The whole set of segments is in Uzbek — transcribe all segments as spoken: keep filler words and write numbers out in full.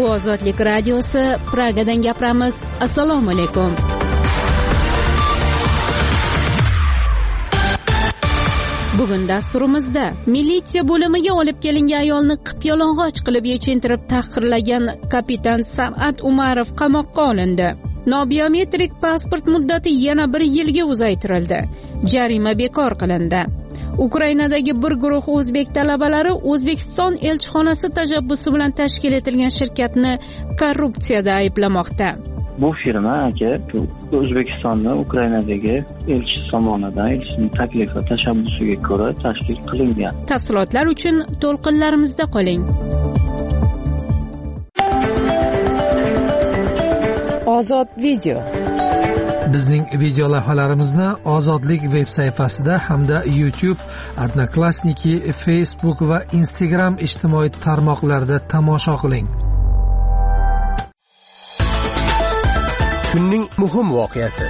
Ozodlik radiosi, Pragadan gapiramiz. Assalomu alaykum. Bugun dasturimizda militsiya bo'limiga olib kelingan ayolni qip-yalang'och qilib yechintirib tahqirlagan kapitan San'at Umarov qamoqqa olindi. Nobiometrik pasport muddati yana bir yilga uzaytirildi. Jarima bekor qilindi. Ukrainadagi bir guruh o'zbek talabalari O'zbekiston elchixonasi tashabbusi bilan tashkil etilgan shirkatni korrupsiyada ayblamoqda. Bu firma aka O'zbekistonni Ukrainadagi elchisi tomonidan elchining taklif va tashabbusiga ko'ra tashkil qilingan. Tafsilotlar uchun to'lqinlarimizda qoling. Ozod video. Bizning video lavhalarimizni Ozodlik veb sayfasida hamda YouTube, Odnoklassniki, Facebook va Instagram ijtimoiy tarmoqlarida tomosha qiling. Kunning muhim voqeasi.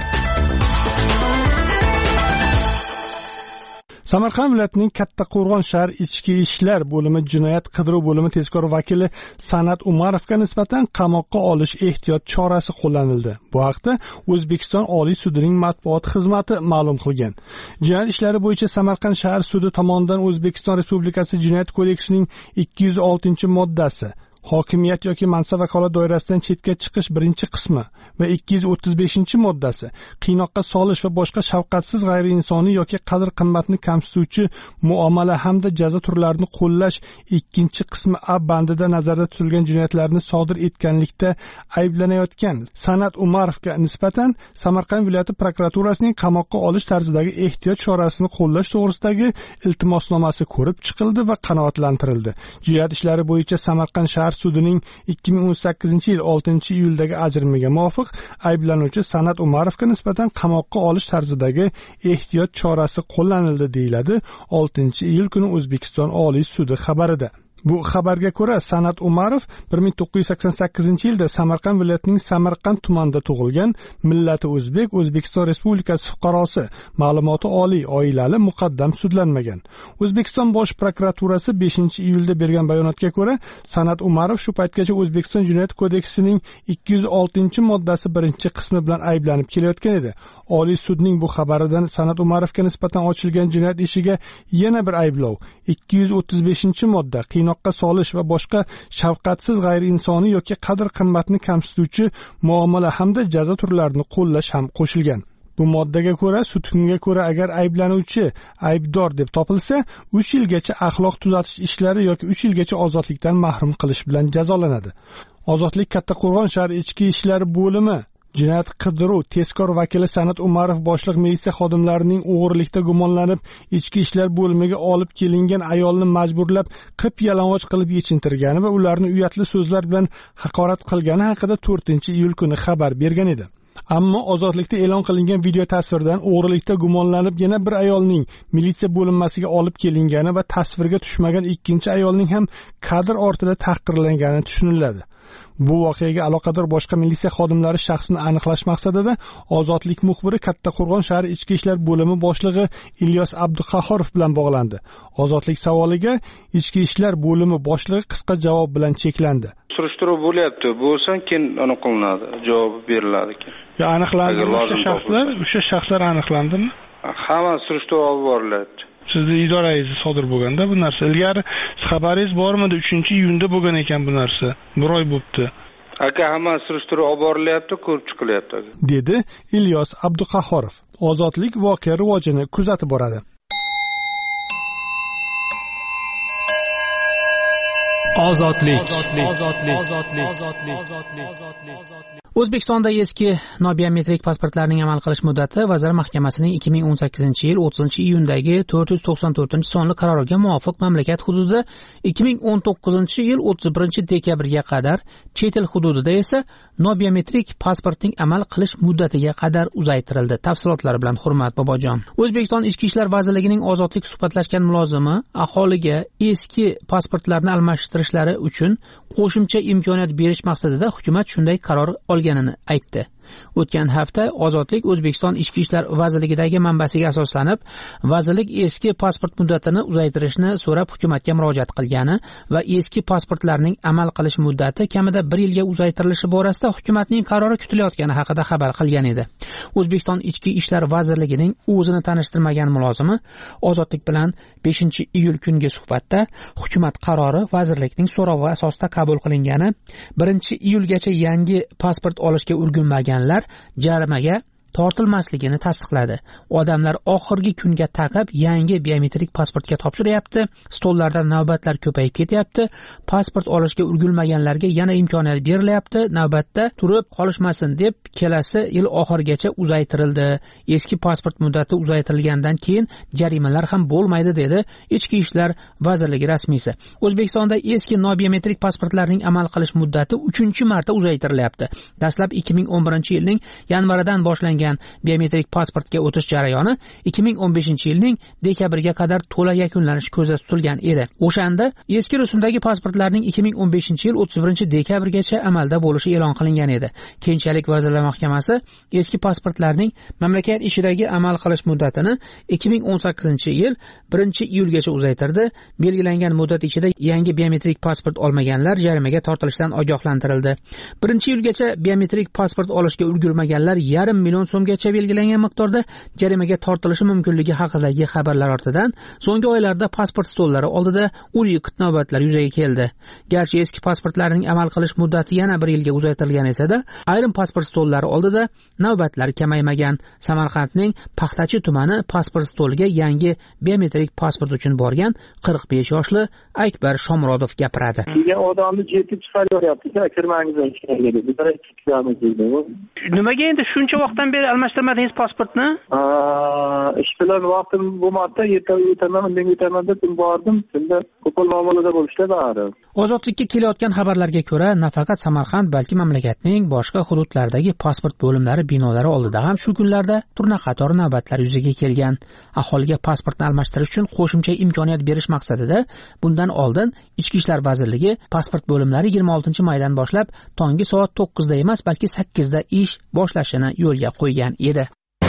Samarqand viloyatining Kattaqo'rg'on shahar ichki ishlar bo'limi jinoyat qidiruv bo'limi tezkor vakili San'at Umarovga nisbatan qamoqqa olish ehtiyot chorasi qo'llanildi. Bu haqda O'zbekiston Oliy sudining matbuot xizmati ma'lum qilgan. Jinoyat ishlari bo'yicha Samarqand shahar sudi tomonidan O'zbekiston Respublikasi Jinoyat kodeksining ikki yuz oltinchi moddasi hokimiyat yoki mansab vakolat doirasidan chetga chiqish birinchi qismi va ikki yuz o'ttiz beshinchi moddasi qiynoqqa solish va boshqa shafqatsiz g'ayriinsoniy yoki qadr qimmatni kamsituvchi muomala hamda jazo turlarini qo'llash ikkinchi qismi A bandida nazarda tutilgan jinoyatlarni sodir etganlikda ayblanayotgan San'at Umarovga nisbatan Samarqand viloyati prokuraturasining qamoqqa olish tarzidagi ehtiyot chorasini qo'llash to'g'risidagi iltimosnomasi ko'rib chiqildi va qanoatlantirildi. Jinoyat ishlari bo'yicha Samarqand shahar sudining ikki ming o'n sakkizinchi yil oltinchi iyuldagi ajrimiga muvofiq ayblanuvchi San'at Umarovga nisbatan qamoqqa olish tarzidagi ehtiyot chorasi qo'llanildi, deyiladi oltinchi iyul kuni O'zbekiston Oliy sudi xabarida. Bu xabarga ko'ra San'at Umarov bir ming to'qqiz yuz sakson sakkizinchi yilda Samarqand viloyatining Samarqand tumanida tug'ilgan, millati o'zbek, O'zbekiston Respublikasi fuqarosi, ma'lumoti oliy, oilali, muqaddam sudlanmagan. O'zbekiston bosh prokuraturasi beshinchi iyulda bergan bayonotga ko'ra, San'at Umarov shu paytgacha O'zbekiston Jinoyat kodeksining ikki yuz oltinchi moddasi birinchi qismi bilan ayblanib kelayotgan edi. Oliy sudning bu xabaridan San'at Umarovga nisbatan ochilgan jinoyat ishiga yana bir ayblov ikki yuz o'ttiz beshinchi modda qiynoqqa solish va boshqa shafqatsiz g'ayriinsoniy yoki qadr qimmatni kamsituvchi muomala hamda jazo turlarini qo'llash ham qo'shilgan. Bu moddaga ko'ra, sud hukmiga ko'ra agar ayblanuvchi aybdor deb topilsa, uch yilgacha axloq tuzatish ishlari yoki uch yilgacha ozodlikdan mahrum qilish bilan jazolanadi. Ozodlik Kattaqo'rg'on shahar ichki ishlar bo'limi jinoyat qidiruv tezkor vakili San'at Umarov boshliq militsiya xodimlarining o'g'irlikda gumonlanib ichki ishlar bo'limiga olib kelingan ayolni majburlab qip-yalang'och qilib yechintirgani va ularni uyatli so'zlar bilan haqorat qilgani haqida to'rtinchi iyul kuni xabar bergan edi. Ammo Ozodlikda e'lon qilingan video tasvirdan o'g'rilikda gumonlanib yana bir ayolning militsiya bo'linmasiga olib kelingani va tasvirga tushmagan ikkinchi ayolning ham kadr ortida tahqirlangani tushuniladi. Bu voqeaga aloqador boshqa militsiya xodimlari shaxsini aniqlash maqsadida Ozodlik muxbiri Kattaqo'rg'on shahar ichki ishlar bo'limi boshlig'i Ilyos Abduqahhorov bilan bog'landi. Ozodlik savoliga ichki ishlar bo'limi boshlig'i qisqa javob bilan cheklandi. Surishtiruv bo'lyapti, bo'lsa keyin aniq qilinadi, javob beriladi keyin. Ya aniqlandi o'sha shaxslar, o'sha shaxslar aniqlandimi? Hamma surishtiruv olib borilyapti. Sizni idorangizda sodir bo'lganda bu narsa ilgari xabaringiz bormidi? uchinchi iyunda bo'lgan ekan bu narsa. Bir oy bo'libdi. Aka, hamma surishtiruv olib borilyapti, ko'rib chiqilyapti, dedi Ilyos Abduqahhorov. Ozodlik voqea rivojini kuzatib boradi. Ozodlik. O'zbekistonda eski nobiometrik pasportlarning amal qilish muddati Vazirlar Mahkamasining ikki ming o'n sakkizinchi yil o'ttizinchi iyundagi to'rt yuz to'qson to'rtinchi sonli qaroriga muvofiq mamlakat hududida ikki ming o'n to'qqizinchi yil o'ttiz birinchi dekabrga qadar, chet el hududida esa nobiometrik pasportning amal qilish muddatiga qadar uzaytirildi. Tafsilotlari bilan Hurmat Bobojon. O'zbekiston Ichki ishlar vazirligining ozodlik suhbatlashgan mulozimi aholiga eski pasportlarni almashtirishlari uchun qo'shimcha imkoniyat berish maqsadida hukumat shunday qaror olganini aytdi. O'tgan hafta Ozodlik O'zbekiston Ichki ishlar vazirligidagi manbasiga asoslanib, vazirlik eski pasport muddatini uzaytirishni so'rab hukumatga murojaat qilgani va eski pasportlarning amal qilish muddati kamida bir yilga uzaytirilishi borasida hukumatning qarori kutilayotgani haqida xabar qilgan edi. O'zbekiston Ichki ishlar vazirligining o'zini tanishtirmagan mulozimi Ozodlik bilan beshinchi iyul kungi suhbatda hukumat qarori vazirlikning so'rovi asosida qabul qilingani, birinchi iyulgacha yangi pasport olishga ulgurmaganlar jarimaga tortilmasligini tasdiqladi. Odamlar oxirgi kunga taqib yangi biometrik pasportga topshiryapti, stollarda navbatlar ko'payib ketyapti, pasport olishga ulgurmaganlarga yana imkoniyat berilyapti, navbatda turib qolishmasin deb kelasi yil oxirigacha uzaytirildi. Eski pasport muddati uzaytirilgandan keyin jarimalar ham bo'lmaydi dedi Ichki ishlar vazirligi rasmiysi. O'zbekistonda eski nobiometrik pasportlarning amal qilish muddati uchinchi marta uzaytirilyapti. Dastlab ikki ming o'n birinchi yilning yanvaridan boshlangan biometrik pasportga o'tish jarayoni ikki ming o'n beshinchi yilning dekabriga qadar to'la yakunlanishi ko'zda tutilgan edi. O'shanda eski rusumdagi pasportlarning ikki ming o'n beshinchi yil o'ttiz birinchi dekabrgacha amalda bo'lishi e'lon qilingan edi. Keyinchalik Vazirlar Mahkamasi eski pasportlarning mamlakat ichidagi amal qilish muddatini ikki ming o'n sakkizinchi yil birinchi iyulgacha uzaytirdi. Belgilangan muddat ichida yangi biometrik pasport olmaganlar jarimaga tortilishdan ogohlantirildi. birinchi iyulgacha biometrik pasport olishga ulgurmaganlar yarim million so'mgacha belgilangan miqdorda jarimaga tortilishi mumkinligi haqidagi xabarlar ortidan so'nggi oylarda pasport stollari oldida uliqit navbatlar yuzaga keldi. Garchi eski pasportlarning amal qilish muddati yana bir yilga uzaytirilgan esa-da, ayrim pasport stollari oldida navbatlar kamaymagan. Samarqandning Paxtachi tumani pasport stoliga yangi biometrik pasport uchun borgan qirq besh yoshli Akbar Shomurodov gapiradi. Degan odamni jetib chiqaryapti-ku, kirmangizdan ichkariga deb. Bir ikki kilometr deydi. Nimaga endi shuncha vaqtdan beri almashtirmadingiz pasportni? Ish bilan vaqtim bo'lmadi, yetaman, undan yetaman deb bordim. Shunda qo'pol muomalada bo'lishdi bari. Ozodlikka kelayotgan xabarlarga ko'ra, nafaqat Samarqand, balki mamlakatning boshqa hududlaridagi pasport bo'limlari binolari oldida ham shu kunlarda turna qator navbatlar yuzaga kelgan. Aholiga pasportni almashtirish uchun qo'shimcha imkoniyat berish maqsadida bundan oldin Ichki ishlar vazirligi pasport bo'limlari yigirma oltinchi maydan boshlab tongi soat to'qqizda emas, balki sakkizda ish boshlashini yo'lga qo'ygan edi.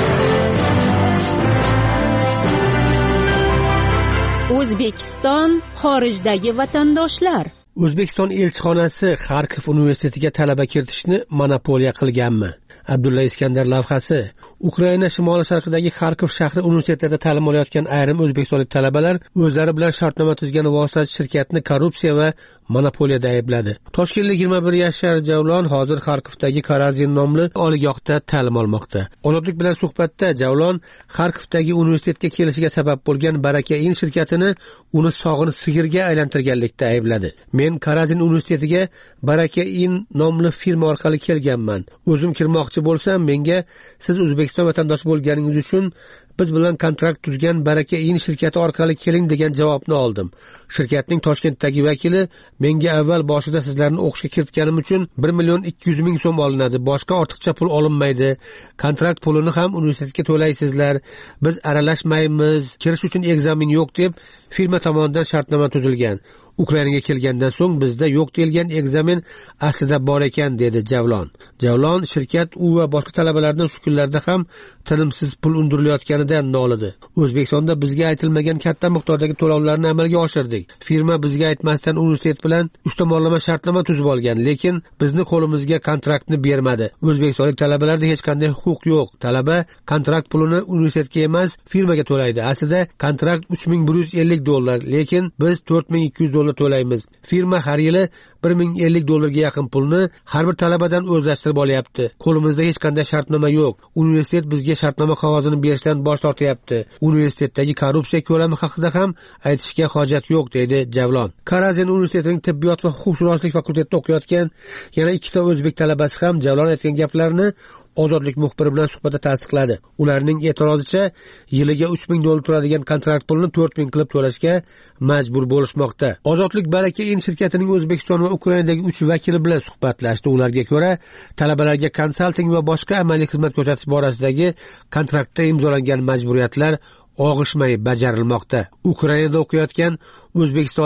O'zbekiston xorijdagi vatandoshlar. O'zbekiston elchixonasi Xarkov universitetiga talaba kiritishni monopoliya qilganmi? Abdulla Iskandar lavhasi. Ukraina shimoli sharqidagi Xarkov shahri universitetida ta'lim olayotgan ayrim o'zbekistonlik talabalar o'zlari bilan shartnoma tuzgan vositachi shirkatni korrupsiya va monopoliyada aybladi. Toshkentlik yigirma bir yashar Javlon hozir Xarkovdagi Karazin nomli oliygohda ta'lim olmoqda. Ozodlik bilan suhbatda Javlon Xarkovdagi universitetga kelishiga sabab bo'lgan Baraka In shirkatini uni sog'ini sigirga aylantirganlikda aybladi. Men Karazin universitetiga Baraka In nomli firma orqali kelganman. O'zim kirmoqchi bo'lsam, menga siz O'zbekiston vatandoshi bo'lganingiz uchun biz bilan kontrakt tuzgan Baraka In shirkati orqali keling degan javobni oldim. Shirkatning Toshkentdagi vakili menga avval boshida sizlarni o'qishga kiritganim uchun bir million ikki yuz ming so'm olinadi. Boshqa ortiqcha pul olinmaydi. Kontrakt pulini ham universitetga to'laysizlar. Biz aralashmaymiz. Kirish uchun ekzamen yo'q deb firma tomonidan shartnoma tuzilgan. Ukrainaga kelgandan so'ng bizda yo'q deyilgan ekzamen aslida bor ekan, dedi Javlon. Javlon shirkat u va boshqa talabalardan shu kunlarda ham tinimsiz pul undirilayotganidan nolidi. O'zbekistonda bizga aytilmagan katta miqdordagi to'lovlarni amalga oshirdik. Firma bizga aytmasdan universitet bilan uch tomonlama shartnoma tuzib olgan, lekin bizni qo'limizga kontraktni bermadi. O'zbekistonlik talabalarda hech qanday huquq yo'q. Talaba kontrakt pulini universitetga emas, firmaga to'laydi. Aslida kontrakt uch ming bir yuz ellik dollar, lekin biz to'rt ming ikki yuz dollar to'laymiz. Firma har yili bir ming ellik dollarga yaqin pulni har bir talabadan o'zlashtirib olyapti. Qo'limizda hech qanday shartnoma yo'q. Universitet bizga shartnoma qog'ozini berishdan bosh tortyapti. Universitetdagi korrupsiya ko'lami haqida ham aytishga hojat yo'q, dedi Javlon. Karazin universitetining tibbiyot va huquqshunoslik fakultetida o'qiyotgan yana ikkita o'zbek talabasi ham Javlon aytgan gaplarni Ozodlik muxbiri bilan suhbatda tasdiqladi. Ularning e'tirozicha, yiliga uch ming dollar turadigan kontrakt pulini to'rt ming qilib to'lashga majbur bo'lishmoqda. Ozodlik Baraka In shirkatining O'zbekiston va Ukrainadagi uch vakili bilan suhbatlashdi. Ularga ko'ra, talabalarga konsalting va boshqa amaliy xizmat ko'rsatish borasidagi kontraktda imzolangan majburiyatlar og'ishmay bajarilmoqda. Ukrainada o'qiyotgan o'zbekistonlik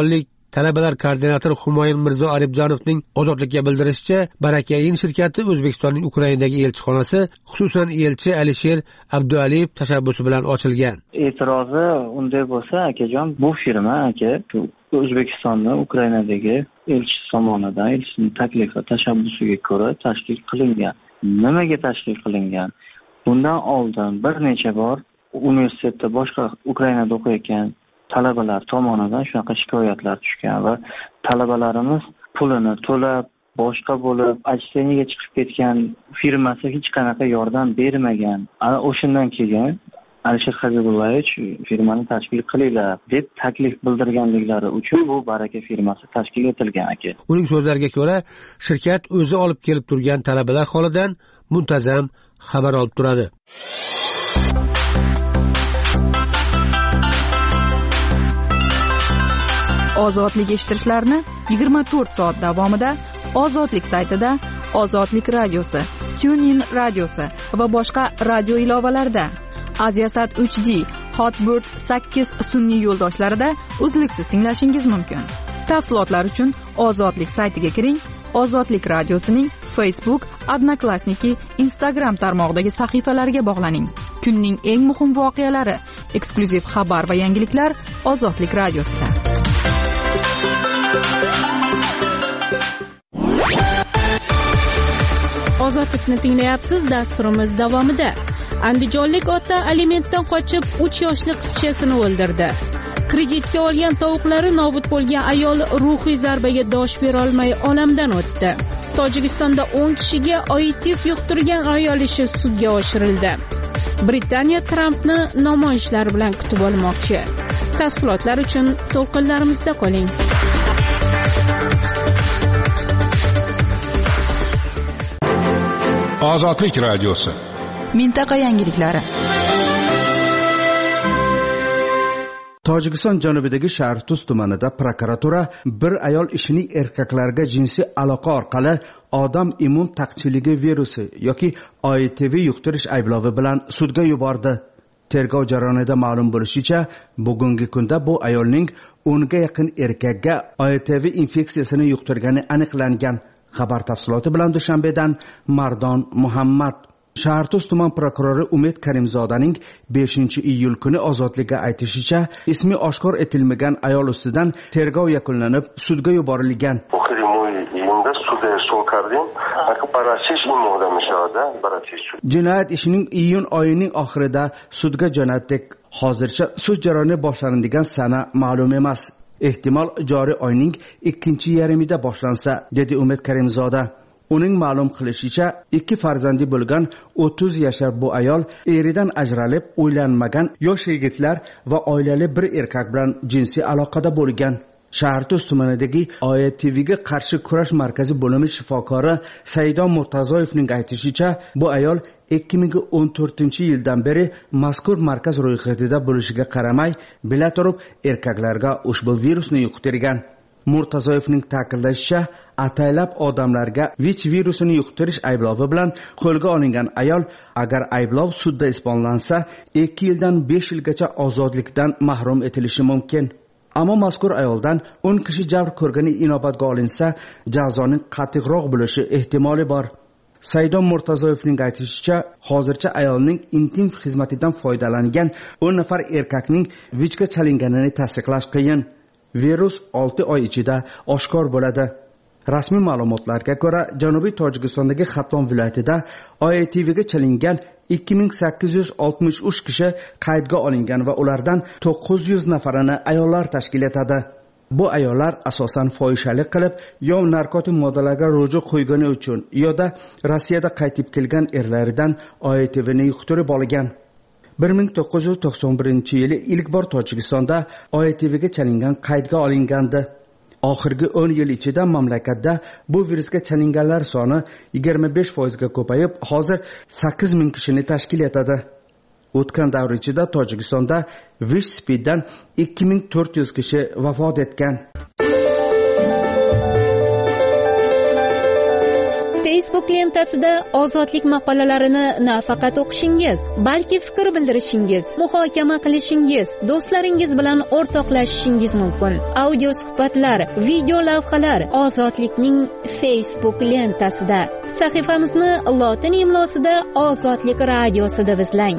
Talabalar koordinatori Humoyun Mirzo Aribjonovning Ozodlikka bildirishicha, Barakayin shirkati O'zbekistonning Ukrainadagi elchixonasi, xususan elchi Alisher Abdualiyev tashabbusi bilan ochilgan. E'tirozi unday bo'lsa, akajon, bu firma aka O'zbekistonni Ukrainadagi elchisi tomonidan elchining taklifi tashabbusiga ko'ra tashkil qilingan. Nimaga tashkil qilingan? Bundan oldin bir necha bor universitetda boshqa Ukrainada o'qiyotgan talabalar tomonidan shunaqa shikoyatlar tushgan va talabalarimiz pulini to'lab boshqa bo'lib achteniyga chiqib ketgan firmasi hech qanaqa yordam bermagan. Ana o'shandan keyin Alisher Habibullayevich firmani tashkil qilinglar deb taklif bildirganliklari uchun bu Baraka firmasi tashkil etilgan aka. Uning so'zlariga ko'ra, shirkat o'zi olib kelib turgan talabalar holidan muntazam xabar olib turadi. Ozodlik eshittirishlarni yigirma to'rt soat davomida Ozodlik saytida, Ozodlik radiosi, TuneIn radiosi va boshqa radio ilovalarida, Aziasat uch D, Hotbird sakkiz sun'iy yo'ldoshlarida uzluksiz tinglashingiz mumkin. Tafsilotlar uchun Ozodlik saytiga kiring. Ozodlik radiosining Facebook, Odnoklassniki, Instagram tarmog'idagi sahifalariga bog'laning. Kunning eng muhim voqealari, eksklyuziv xabar va yangiliklar Ozodlik radiosida. Ozodlikni tinglayapsiz. Dasturimiz davomida andijonlik ota alimentdan qochib uch yoshli qizchasini o'ldirdi. Kreditga olgan tovuqlari nobud bo'lgan ayol ruhiy zarbaga dosh bera olmay olamdan o'tdi. Tojikistonda o'n kishiga oitif yuqtirgan ayol ishi sudga oshirildi. Britaniya Trampni namoyishlar bilan kutib olmoqchi. Tafsilotlar uchun to'lqinlarimizda qoling. Ozodlik radiosi. Mintaqa yangiliklari. Tojikiston janubidagi Shahrtuz tumanida prokuratura bir ayol ishining erkaklarga jinsiy aloqa orqali odam immun taqchilligi virusi yoki O I T V yuqtirish ayblovi bilan sudga yubordi. Tergov jarayonida ma'lum bo'lishicha, bugungi kunda bu ayolning o'nga yaqin erkakka O I T V infeksiyasini yuqtirgani aniqlangan. Xabar tafsiloti bilan Dushanbedan Mardon Muhammad. Shahrtuz tuman prokurori Umid Karimzodaning beshinchi iyul kuni Ozodlikka aytishicha, ismi oshkor etilmagan ayol ustidan tergov yakunlanib, sudga yuborilgan. Jinoyat ishining iyun oyining oxirida sudga jo'natdik. Hozircha sud jarayoni boshlanadigan sana ma'lum emas. Ehtimol joriy oyning ikkinchi yarmida boshlansa, dedi Umid Karimzoda. Uning ma'lum qilishicha, ikki farzandi bo'lgan o'ttiz yashar bu ayol eridan ajralib, uylanmagan yosh yigitlar va oilali bir erkak bilan jinsiy aloqada bo'lgan. Shahrtuz tumanidagi O I T Vga qarshi kurash markazi bo'limi shifokori Saidon Murtazoyevning aytishicha, bu ayol ikki ming o'n to'rtinchi yildan beri mazkur markaz ro'yxatida bo'lishiga qaramay, bila turib erkaklarga ushbu virusni yuqtirgan. Murtazoyevning ta'kidlashicha, ataylab odamlarga V I C virusini yuqtirish ayblovi bilan qo'lga olingan ayol agar ayblov sudda isbotlansa, ikki yildan besh yilgacha ozodlikdan mahrum etilishi mumkin. Ammo mazkur ayoldan o'n kishi jabr ko'rgani inobatga olinsa, jazoning qattiqroq bo'lishi ehtimoli bor. Saidon Murtazoyevning aytishicha, hozircha ayolning intim xizmatidan foydalangan o'n nafar erkakning V I C ga chalinganini tasdiqlash qiyin. Virus olti oy ichida oshkor bo'ladi. Rasmiy ma'lumotlarga ko'ra, Janubiy Tojikistondagi Xatlon viloyatida O I T Vga chalingan ikki ming sakkiz yuz oltmish uch kishi qaydga olingan va ulardan to'qqiz yuz nafarini ayollar tashkil etadi. Bu ayollar asosan fohishalik qilib, yo narkotik moddalarga ruju qo'ygani uchun, yoda Rossiyada qaytib kelgan erlaridan O I T Vni yuqtirib olgan. bir ming to'qqiz yuz to'qson birinchi yili ilk bor Tojikistonda O I T Vga chalingan qaydga olingandi. Oxirgi o'n yil ichida mamlakatda bu virusga chalinganlar soni yigirma besh foiz ga ko'payib, hozir sakkiz ming kishini tashkil etadi. O'tgan davr ichida Tojikistonda V I C dan ikki ming to'rt yuz kishi vafot etgan. Facebook lentasida ozodlik maqolalarini nafaqat o'qishingiz, balki fikr bildirishingiz, muhokama qilishingiz, do'stlaringiz bilan o'rtoqlashishingiz mumkin. Audio suhbatlar, video lavhalar ozodlikning Facebook lentasida. Sahifamizni lotin imlosida Ozodlik radiosi deb izlang.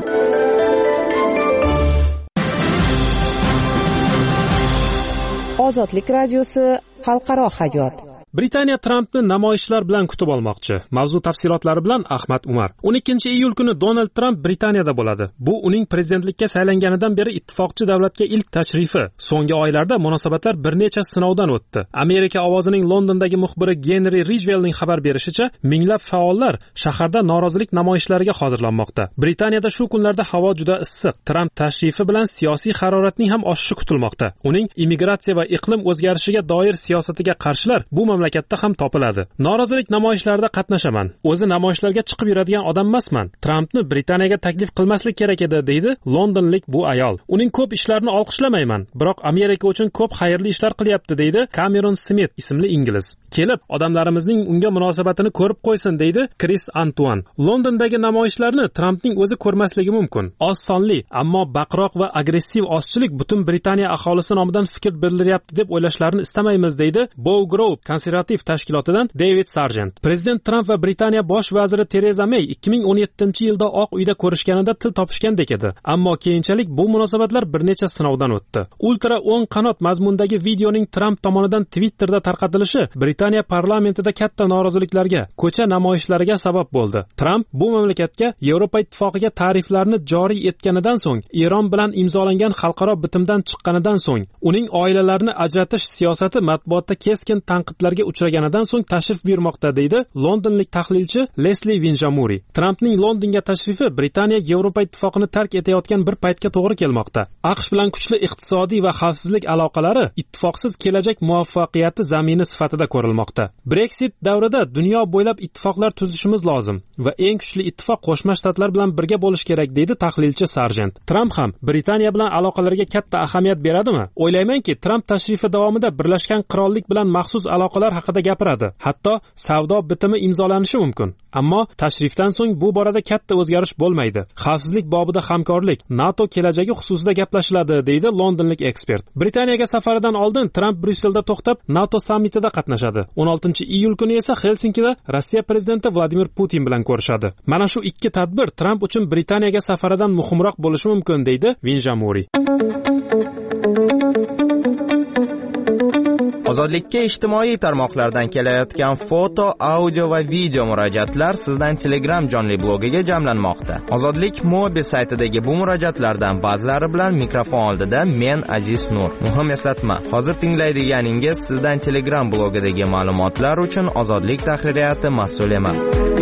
Ozodlik radiosi xalqaro hayot. Britaniya Trampni namoyishlar bilan kutib olmoqchi. Mavzu tafsilotlari bilan Ahmad Umar. o'n ikkinchi iyul kuni Donald Tramp Britaniyada bo'ladi. Bu uning prezidentlikka saylanganidan beri ittifoqchi davlatga ilk tashrifi. So'nggi oylarda munosabatlar bir necha sinovdan o'tdi. Amerika ovozining Londondagi muxbiri Genri Ridgwellning xabar berishicha, minglab faollar shaharda norozilik namoyishlariga hozirlanmoqda. Britaniyada shu kunlarda havo juda issiq. Tramp tashrifi bilan siyosiy haroratning ham oshishi kutilmoqda. Uning immigratsiya va iqlim o'zgarishiga doir siyosatiga qarshilar bu mamlakatda ham topiladi. Norozilik namoyishlarida qatnashaman. O'zi namoyishlarga chiqib yuradigan odam emasman. Trampni Britaniyaga taklif qilmaslik kerak edi, deydi londonlik bu ayol. Uning ko'p ishlarini olqishlamayman, biroq Amerika uchun ko'p xayrli ishlar qilyapti, deydi Cameron Smith ismli ingliz. Kelib, odamlarimizning unga munosabatini ko'rib qo'ysin, deydi Chris Antoine. Londondagi namoyishlarni Trampning o'zi ko'rmasligi mumkin. Oz sonli, ammo baqiroq va agressiv ozchilik butun Britaniya aholisi nomidan fikr bildiryapti deb o'ylashlarini istamaymiz, deydi Bow Grove konservativ tashkilotidan David Sargent. Prezident Tramp va Britaniya bosh vaziri Tereza May ikki ming o'n yettinchi yilda Oq uyda ko'rishganida til topishgandek edi. Ammo keyinchalik bu munosabatlar bir necha sinovdan o'tdi. Ultra o'ng qanot mazmundagi videoning Tramp tomonidan Twitterda tarqatilishi Britaniya parlamentida katta noroziliklarga, ko'cha namoyishlariga sabab bo'ldi. Tramp bu mamlakatga Yevropa ittifoqiga tariflarni joriy etganidan so'ng, Eron bilan imzolangan xalqaro bitimdan chiqqanidan so'ng, uning oilalarni ajratish siyosati matbuotda keskin tanqidlarga uchraganidan so'ng tashrif buyurmoqda, deydi londonlik tahlilchi Leslie Vinjamuri. Trampning Londonga tashrifi Britaniya Yevropa ittifoqini tark etayotgan bir paytga to'g'ri kelmoqda. AQSh bilan kuchli iqtisodiy va xavfsizlik aloqalari ittifoqsiz kelajak muvaffaqiyati zamini sifatida ko'rilmoqda. Brexit davrida dunyo bo'ylab ittifoqlar tuzishimiz lozim va eng kuchli ittifoq Qo'shma Shtatlar bilan birga bo'lish kerak, deydi tahlilchi Sargent. Tramp ham Britaniya bilan aloqalarga katta ahamiyat beradimi? O'ylaymanki, Tramp tashrifi davomida Birlashgan Qirollik bilan maxsus aloqalar haqida gapiradi. Hatto savdo bitimi imzolanishi mumkin. Ammo tashrifdan so'ng bu borada katta o'zgarish bo'lmaydi. Xavfsizlik bobida hamkorlik, NATO kelajagi xususida gaplashiladi, deydi londonlik ekspert. Britaniyaga safaridan oldin Tramp Bryusselda to'xtab, NATO sammitida qatnashadi. o'n oltinchi iyul kuni esa Helsinkida Rossiya prezidenti Vladimir Putin bilan ko'rishadi. Mana shu ikki tadbir Tramp uchun Britaniyaga safaridan muhimroq bo'lishi mumkin, deydi Vinjamuri. Ozodlikka ijtimoiy tarmoqlardan kelayotgan foto, audio va video murojaatlar sizdan Telegram jonli blogiga jamlanmoqda. Ozodlik Mobi saytidagi bu murojaatlardan ba'zilari bilan mikrofon oldida men Aziz Nur. Muhim eslatma, hozir tinglaydiganingiz sizdan Telegram blogidagi ma'lumotlar uchun Ozodlik tahririyati mas'ul emas.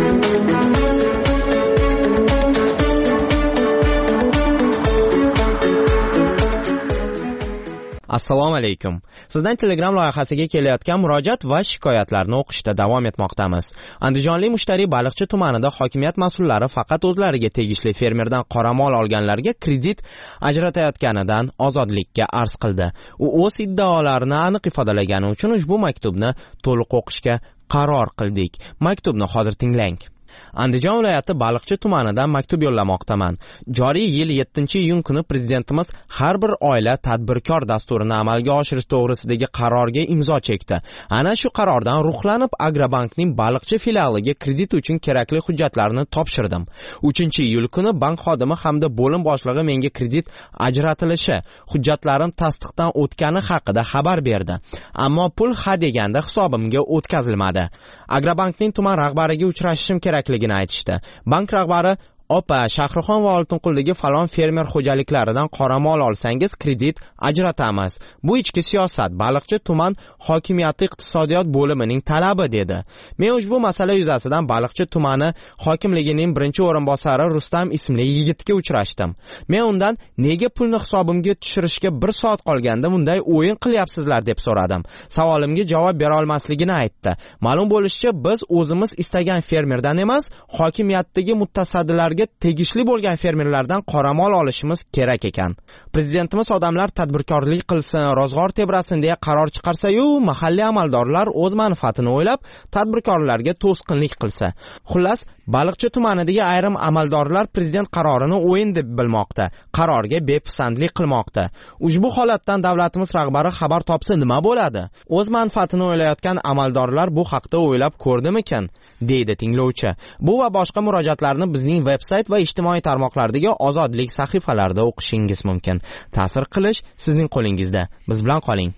Assalomu alaykum. Sizdan Telegram loyihasiga kelayotgan murojaat va shikoyatlarni o'qishda davom etmoqdamiz. Andijonlik mushtariy Baliqchi tumanida hokimiyat mas'ullari faqat o'zlariga tegishli fermerdan qoramol olganlarga kredit ajratayotganidan Ozodlikka arz qildi. U o'z iddaolarini aniq ifodalagani uchun ushbu maktubni to'liq o'qishga qaror qildik. Maktubni hozir tinglang. Andijon viloyati Baliqchi tumanidan maktub yo'llamoqdaman. Joriy yil yettinchi iyun kuni prezidentimiz har bir oila tadbirkor dasturini amalga oshirish to'g'risidagi qarorga imzo chekdi. Ana shu qarordan ruhlanib Agrobankning Baliqchi filialiga kredit uchun kerakli hujjatlarni topshirdim. uchinchi iyul kuni bank xodimi hamda bo'lim boshlig'i menga kredit ajratilishi, hujjatlarim tasdiqdan o'tgani haqida xabar berdi. Ammo pul ha deganda hisobimga o'tkazilmadi. Agrobankning tuman rahbariga uchrashishim kerakligini aytishdi. Bank rahbari Opa, Shahrixon va Oltinquldagi falon fermer xo'jaliklaridan qoramol olsangiz kredit ajratamiz. Bu ichki siyosat, Baliqchi tuman hokimiyati iqtisodiyot bo'limining talabi, dedi. Men ushbu masala yuzasidan Baliqchi tumani hokimligining birinchi o'rinbosari Rustam ismli yigitga uchrashdim. Men undan nega pulni hisobimga tushirishga bir soat qolganda bunday o'yin qilyapsizlar deb so'radim. Savolimga javob bera olmasligini aytdi. Ma'lum bo'lishicha, biz o'zimiz istagan fermerdan emas, hokimiyatdagi mutasaddilar tadbirkorlarga tegishli bo'lgan fermerlardan qoramol olishimiz kerak ekan. Prezidentimiz odamlar tadbirkorlik qilsin, ro'zg'or tebrasin deya qaror chiqarsa-yu, mahalliy amaldorlar o'z manfaatini o'ylab tadbirkorlarga to'sqinlik qilsa. Xullas, Baliqchi tumanidagi ayrim amaldorlar prezident qarorini o'yin deb bilmoqda, qarorga bepisandlik qilmoqda. Ushbu holatdan davlatimiz rahbari xabar topsa nima bo'ladi? O'z manfaatini o'ylayotgan amaldorlar bu haqda o'ylab ko'rdimikin? deydi tinglovchi. Bu va boshqa murojaatlarni bizning veb-sayt va ijtimoiy tarmoqlardagi Ozodlik sahifalarida o'qishingiz mumkin. Ta'sir qilish sizning qo'lingizda. Biz bilan qoling.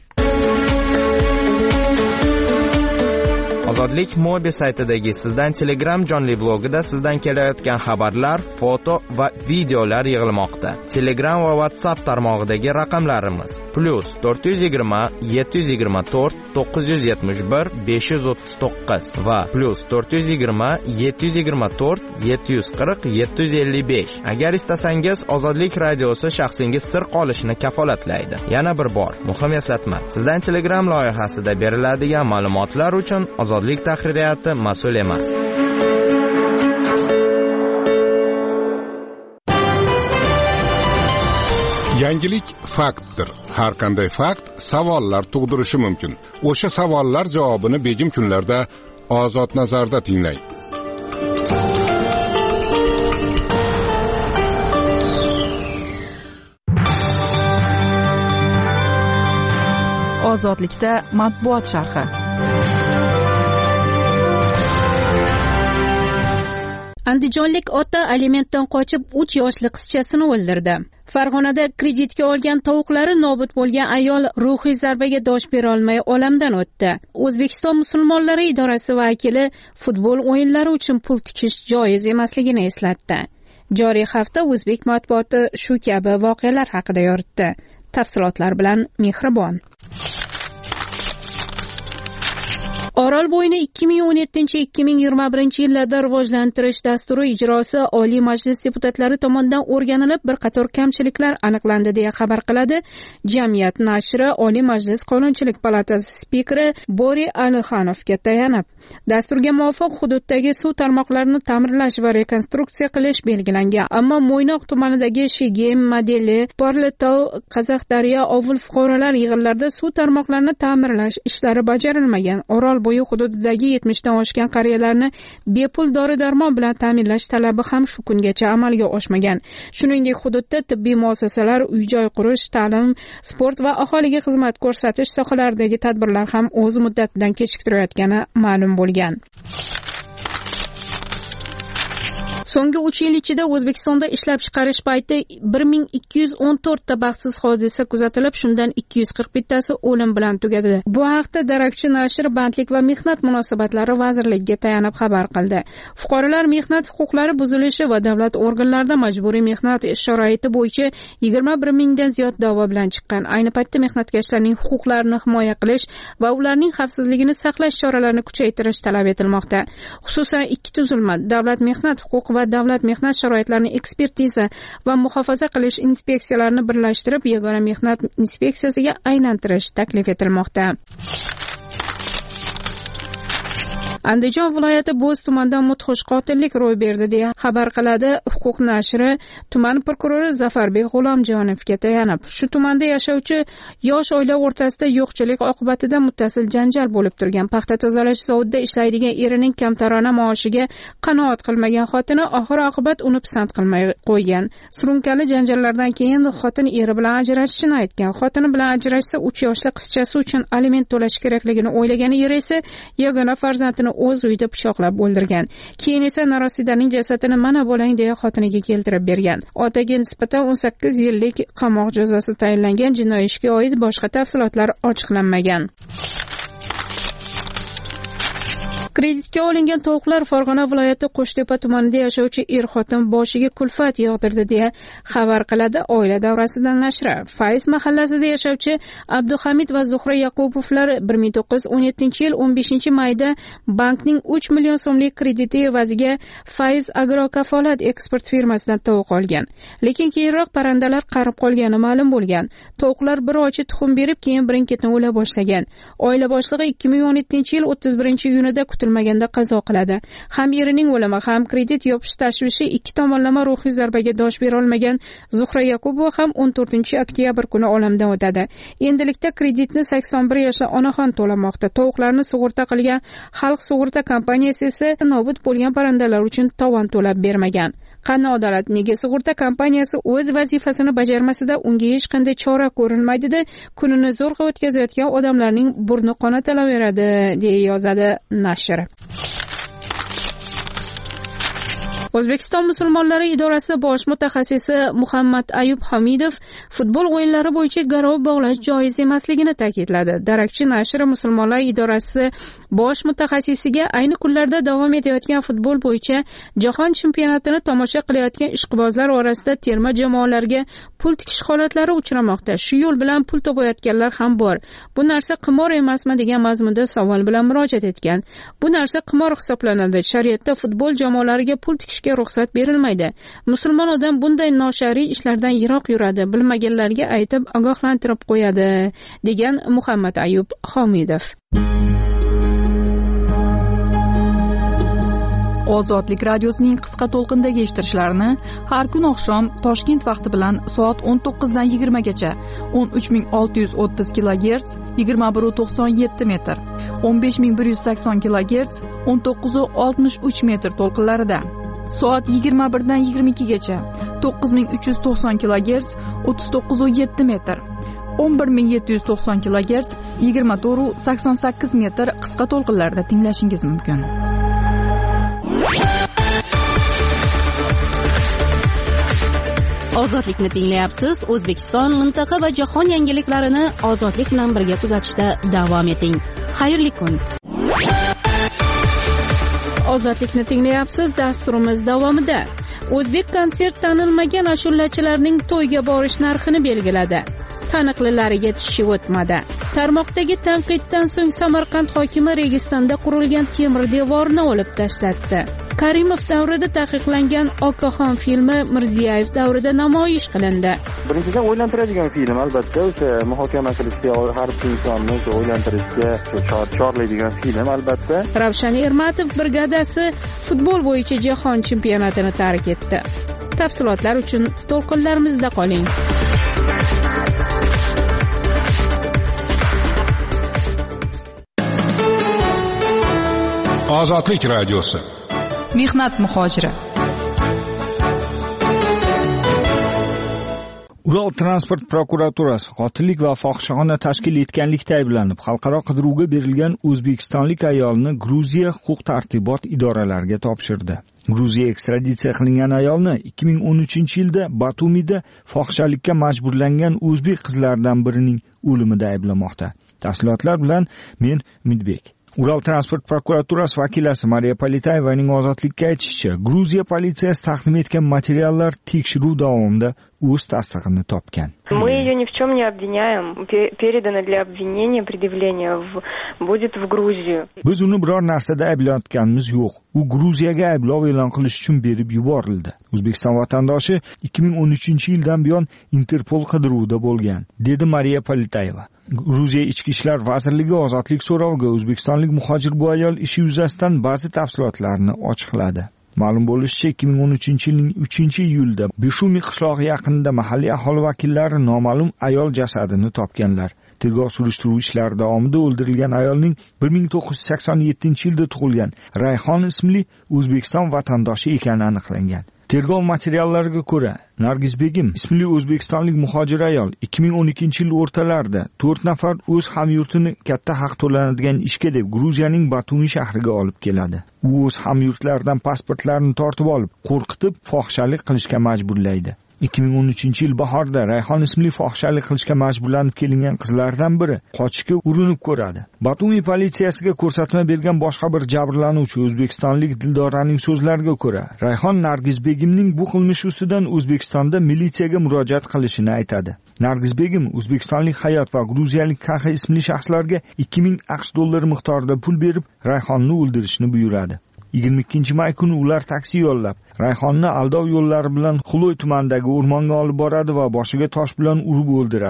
Ozodlik Mobi saytidagi Sizdan Telegram jonli blogida sizdan kelayotgan xabarlar, foto va videolar yig'ilmoqda. Telegram va WhatsApp tarmog'idagi raqamlarimiz plus to'rt yuz yigirma yetti yuz yigirma to'rt to'qqiz yuz yetmish bir besh yuz o'ttiz to'qqiz va plus to'rt yuz yigirma yetti yuz yigirma to'rt yetti yuz qirq yetti yuz ellik besh. Agar istasangiz Ozodlik radiosi shaxsingiz sir qolishini kafolatlaydi. Yana bir bor muhim eslatma. Sizdan Telegram loyihasida beriladigan ma'lumotlar uchun Ozodlik tahririyati mas'ul emas. Yangilik faktdir. Har qanday fakt savollar tug'dirishi mumkin. O'sha savollar javobini begim kunlarda Ozod nazarda tinglang. Ozodlikda matbuot sharhi. Andijonlik ota alimentdan qochib uch yoshli qizchasini o'ldirdi. Farg'onada kreditga olgan tovuqlari nobud bo'lgan ayol ruhiy zarbaga dosh bera olmay olamdan o'tdi. O'zbekiston musulmonlari idorasi vakili futbol o'yinlari uchun pul tikish joiz emasligini eslatdi. Joriy hafta o'zbek matbuoti shu kabi voqealar haqida yoritdi. Tafsilotlar bilan Mehribon. Orolbo'yini ikki ming o'n yettinchi ikki ming yigirma birinchi yillarda rivojlantirish dasturi ijrosi Oliy Majlis deputatlari tomonidan o'rganilib, bir qator kamchiliklar aniqlandi deya xabar qiladi Jamiyat nashri Oliy Majlis Qonunchilik palatasi spikeri Bori Alixanovga tayanib. Dasturga muvofiq hududdagi suv tarmoqlarini ta'mirlash va rekonstruksiya qilish belgilangan, ammo Mo'ynoq tumanidagi Shigem, Madeli, Porlitov, Qazaxdaryo, Ovul fuqarolar yig'inlarida suv tarmoqlarini ta'mirlash ishlari bajarilmagan. Orol bo'yi hududidagi yetmishdan oshgan qariyalarni bepul dori-darmon bilan ta'minlash talabi ham shu kungacha amalga oshmagan. Shuningdek, hududda tibbiy muassasalar, uy-joy qurish, ta'lim, sport va aholiga xizmat ko'rsatish sohalaridagi tadbirlar ham o'z muddatidan kechiktirayotgani ma'lum bo'lgan. So'nggi uch yil ichida O'zbekistonda ishlab chiqarish payti bir ming ikki yuz o'n to'rt ta baxtsiz hodisa kuzatilib, shundan ikki yuz qirq bittasi o'lim bilan tugadi. Bu haqda Darakchi nashri Bandlik va mehnat munosabatlari vazirligiga tayanib xabar qildi. Fuqarolar mehnat huquqlari buzilishi va davlat organlarida majburiy mehnat sharoiti bo'yicha yigirma bir mingdan ziyod da'vo bilan chiqqan. Ayni paytda mehnatkashlarning huquqlarini himoya qilish va ularning xavfsizligini saqlash choralarini kuchaytirish talab etilmoqda. Xususan, ikki tuzilma davlat mehnat huquqi va davlat mehnat sharoitlarini ekspertiza va muhofaza qilish inspeksiyalarini birlashtirib yagona mehnat inspeksiyasiga aylantirish taklif etilmoqda. Andijon viloyati Bo'z tumanida mudhish qotillik ro'y berdi deya xabar qiladi Huquq nashri tuman prokurori Zafarbek G'ulomjonovga tayanib. Shu tumanda yashovchi yosh oila o'rtasida yo'qchilik oqibatida muttasil janjal bo'lib turgan. Paxta tozalash zavodida ishlaydigan erining kamtarona maoshiga qanoat qilmagan xotini oxir oqibat uni pisand qilmay qo'ygan. Surunkali janjallardan keyin xotin eri bilan ajrashishini aytgan. Xotini bilan ajrashsa uch yoshli qizchasi uchun aliment to'lash kerakligini o'ylagan eri esa yagona farzandini o'z uyida pichoqlab o'ldirgan. Keyin esa narasidaning jasadini mana bo'lang deya xotiniga keltirib bergan. Otaga nisbatan o'n sakkiz yillik qamoq jazosi tayinlangan. Jinoiy ishga oid boshqa tafsilotlar ochiqlanmagan. Kreditga olingan tovuqlar Farg'ona viloyati Qo'shtepa tumanida yashovchi er-xotin boshiga kulfat yog'dirdi deya xabar qiladi Oila davrasidan nashri. Faiz mahallasida yashovchi Abduhamid va Zuhra Yaqubovlar bir ming to'qqiz yuz o'n yettinchi yil o'n beshinchi mayda bankning uch million so'mlik krediti evaziga Faiz agrokafolat eksport firmasidan tovuq olgan. Lekin keyinroq parandalar qarib qolgani ma'lum bo'lgan. Tovuqlar bir oycha tuxum berib, keyin birin-ketin o'la boshlagan. Oila boshlig'i ikki ming o'n yettinchi yil o'ttiz birinchi iyunida kutilmaganda qazo qiladi. Ham erining o'limi, ham kredit yopish tashvishi ikki tomonlama ruhiy zarbaga dosh bera olmagan Zuhra Yaqubova ham o'n to'rtinchi oktyabr kuni olamdan o'tadi. Endilikda kreditni sakson bir yoshli onaxon to'lamoqda. Tovuqlarni sug'urta qilgan Xalq sug'urta kompaniyasi esa nobud bo'lgan parrandalar uchun tovon to'lab bermagan. Qanday adolat? Nega sug'urta kompaniyasi o'z vazifasini bajarmasida unga hech qanday chora ko'rilmaydi-da, kunini zo'rg'a o'tkazayotgan odamlarning burni qonatilaveradi, deya yozadi nashr. O'zbekiston musulmonlari idorasi bosh mutaxassisi Muhammad Ayub Hamidov futbol o'yinlari bo'yicha garov bog'lash joiz emasligini ta'kidladi. Darakchi nashri musulmonlar idorasi bosh mutaxassisiga ayni kunlarda davom etayotgan futbol bo'yicha jahon chempionatini tomosha qilayotgan ishqibozlar orasida terma jamoalarga pul tikish holatlari uchramoqda. Shu yo'l bilan pul to'payotganlar ham bor. Bu narsa qimor emasmi degan mazmunda savol bilan murojaat etgan. Bu narsa qimor hisoblanadi. Shariatda futbol jamoalariga pul tikishga ruxsat berilmaydi. Musulmon odam bunday noshariy ishlardan yiroq yuradi, bilmaganlarga aytib ogohlantirib qo'yadi, degan Muhammad Ayub Hamidov. Ozodlik radiosining qisqa to'lqindagi eshittirishlarini har kun oqshom Toshkent vaqti bilan soat o'n to'qqiz dan yigirma gacha o'n uch ming olti yuz o'ttiz kilogerts yigirma bir nuqta to'qson yetti metr, o'n besh ming bir yuz sakson kilogerts o'n to'qqiz nuqta oltmish uch metr to'lqinlarida, soat yigirma bir dan yigirma ikki gacha to'qqiz ming uch yuz to'qson kilogerts o'ttiz to'qqiz nuqta yetti metr, o'n bir ming yetti yuz to'qson kilogerts yigirma to'rt nuqta sakson sakkiz metr qisqa to'lqinlarda tinglashingiz mumkin. Ozodlikni tinglayapsiz. O'zbekiston, mintaqa va jahon yangiliklarini ozodlik bilan birga kuzatishda davom eting. Xayrli kun. Ozodlikni tinglayapsiz. Dasturimiz davomida O'zbek konsert tanilmagan ashulachilarning to'yga borish narxini belgiladi. Taniqlilariga tishi o'tmadi. Tarmoqdagi tanqiddan so'ng Samarqand hokimi Registonda qurilgan temir devorni olib tashlatdi. Karimov davrida taqiqlangan Okaxon filmi Mirziyoyev davrida namoyish qilindi. Birinchidan o'ylantiradigan film, albatta, o'sha muhokama qilishga, har bir insonni o'ylantirishga chorlaydigan film, albatta. Ravshan Ermatov brigadasi futbol bo'yicha jahon chempionatini tark etdi. Tafsilotlar uchun to'lqinlarimizda qoling. Ozodlik radiosi. Mehnat muhojiri. Ural transport prokuraturasi qotillik va fohishaxona tashkil etganlikda ayblanib, xalqaro qidiruvga berilgan o'zbekistonlik ayolni Gruziya huquq-tartibot idoralariga topshirdi. Gruziya ekstraditsiya qilingan ayolni ikki ming o'n uchinchi yilda Batumida fohishalikka majburlangan o'zbek qizlaridan birining o'limida ayblamoqda. Tafsilotlar bilan men Umidbek. Ural transport prokuraturasi vakilasi Mariya Politayevaning ozodlikka aytishicha, Gruziya politsiyasi taqdim etgan materiallar tekshiruv davomida o'z tasdig'ini topgan. Мы ее ни в чем не обвиняем. Передано для обвинения, предъявления будет в Грузию. Biz uni biror narsada ayblayotganimiz yo'q. U Gruziyaga ayblov e'lon qilish uchun berib yuborildi. O'zbekiston vatandoshi ikki ming o'n uchinchi yildan buyon Interpol qidiruvida bo'lgan, dedi Mariya Politayeva. Gruziya Ichki ishlar vazirligi ozodlik so'roviga o'zbekistonlik muhojir bu ayol ishi yuzasidan ba'zi tafsilotlarni ochiqladi. Ma'lum bo'lishicha, ikki ming o'n uchinchi yilning uchinchi iyulida Beshumi qishlog'i yaqinida mahalliy aholi vakillari noma'lum ayol jasadini topganlar. Tergov surishtiruv ishlari davomida o'ldirilgan ayolning bir ming to'qqiz yuz sakson yettinchi yilda tug'ilgan Rayhon ismli O'zbekiston vatandoshi ekani aniqlangan. Tergov materiallariga ko'ra, Nargizbegim ismli o'zbekistonlik muhojir ayol ikki ming o'n ikkinchi yil o'rtalarida to'rt nafar o'z hamyurtini katta haq to'lanadigan ishga deb Gruziyaning Batumi shahriga olib keladi. U o'z hamyurtlaridan pasportlarini tortib olib, qo'rqitib, fohishalik qilishga majburlaydi. ikki ming o'n uchinchi yil bahorda Rayhon ismli fohishalik qilishga majburlanib kelingan qizlardan biri qochishga urinib ko'radi. Batumi politsiyasiga ko'rsatma bergan boshqa bir jabrlanuvchi o'zbekistonlik Dildoraning so'zlariga ko'ra, Rayhon Nargizbegimning bu qilmishi ustidan O'zbekistonda militsiyaga murojaat qilishini aytadi. Nargizbegim o'zbekistonlik Hayot va gruziyalik Kaxa ismli shaxslarga ikki ming aqsh dollari miqdorida pul berib, Rayhonni o'ldirishni buyuradi. yigirma ikkinchi may kuni ular taksi yo'llab, Rayhonni aldov yo'llari bilan Xuloy tumanidagi o'rmonga olib boradi va boshiga tosh bilan urib o'ldiradi.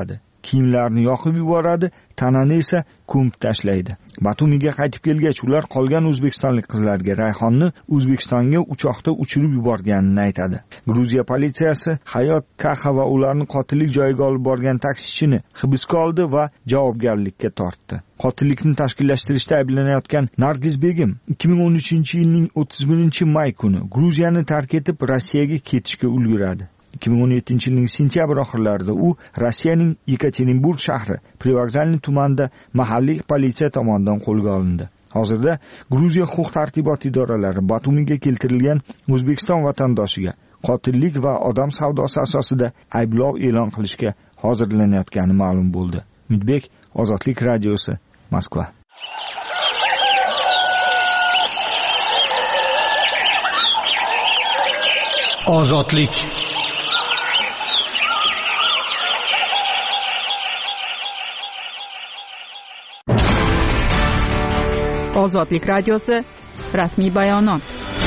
kiyimlarni yoqib yuboradi, tanani esa ko'mib tashlaydi. Batumiga qaytib kelgach, ular qolgan o'zbekistonlik qizlarga Rayhonni O'zbekistonga uchoqda uchirib yuborganini aytadi. Gruziya politsiyasi Hayot Kaxa va ularni qotillik joyiga olib borgan taksichini hibsga oldi va javobgarlikka tortdi. Qotillikni tashkillashtirishda ayblanayotgan Nargiz Begim ikki ming o'n uchinchi yilning o'ttiz birinchi may kuni Gruziyani tark etib Rossiyaga ketishga ulguradi. ikki ming o'n yettinchi yilning sentyabr oxirlarida u Rossiyaning Yekaterinburg shahri Privokzalniy tumanida mahalliy politsiya tomonidan qo'lga olindi. Hozirda Gruziya huquq-tartibot idoralari Batumiga keltirilgan O'zbekiston vatandoshiga qotillik va odam savdosi asosida ayblov e'lon qilishga hozirlanayotgani ma'lum bo'ldi. Umidbek, Ozodlik radiosi, Moskva. Ozodlik. Ozodlik radiosi rasmiy bayonot.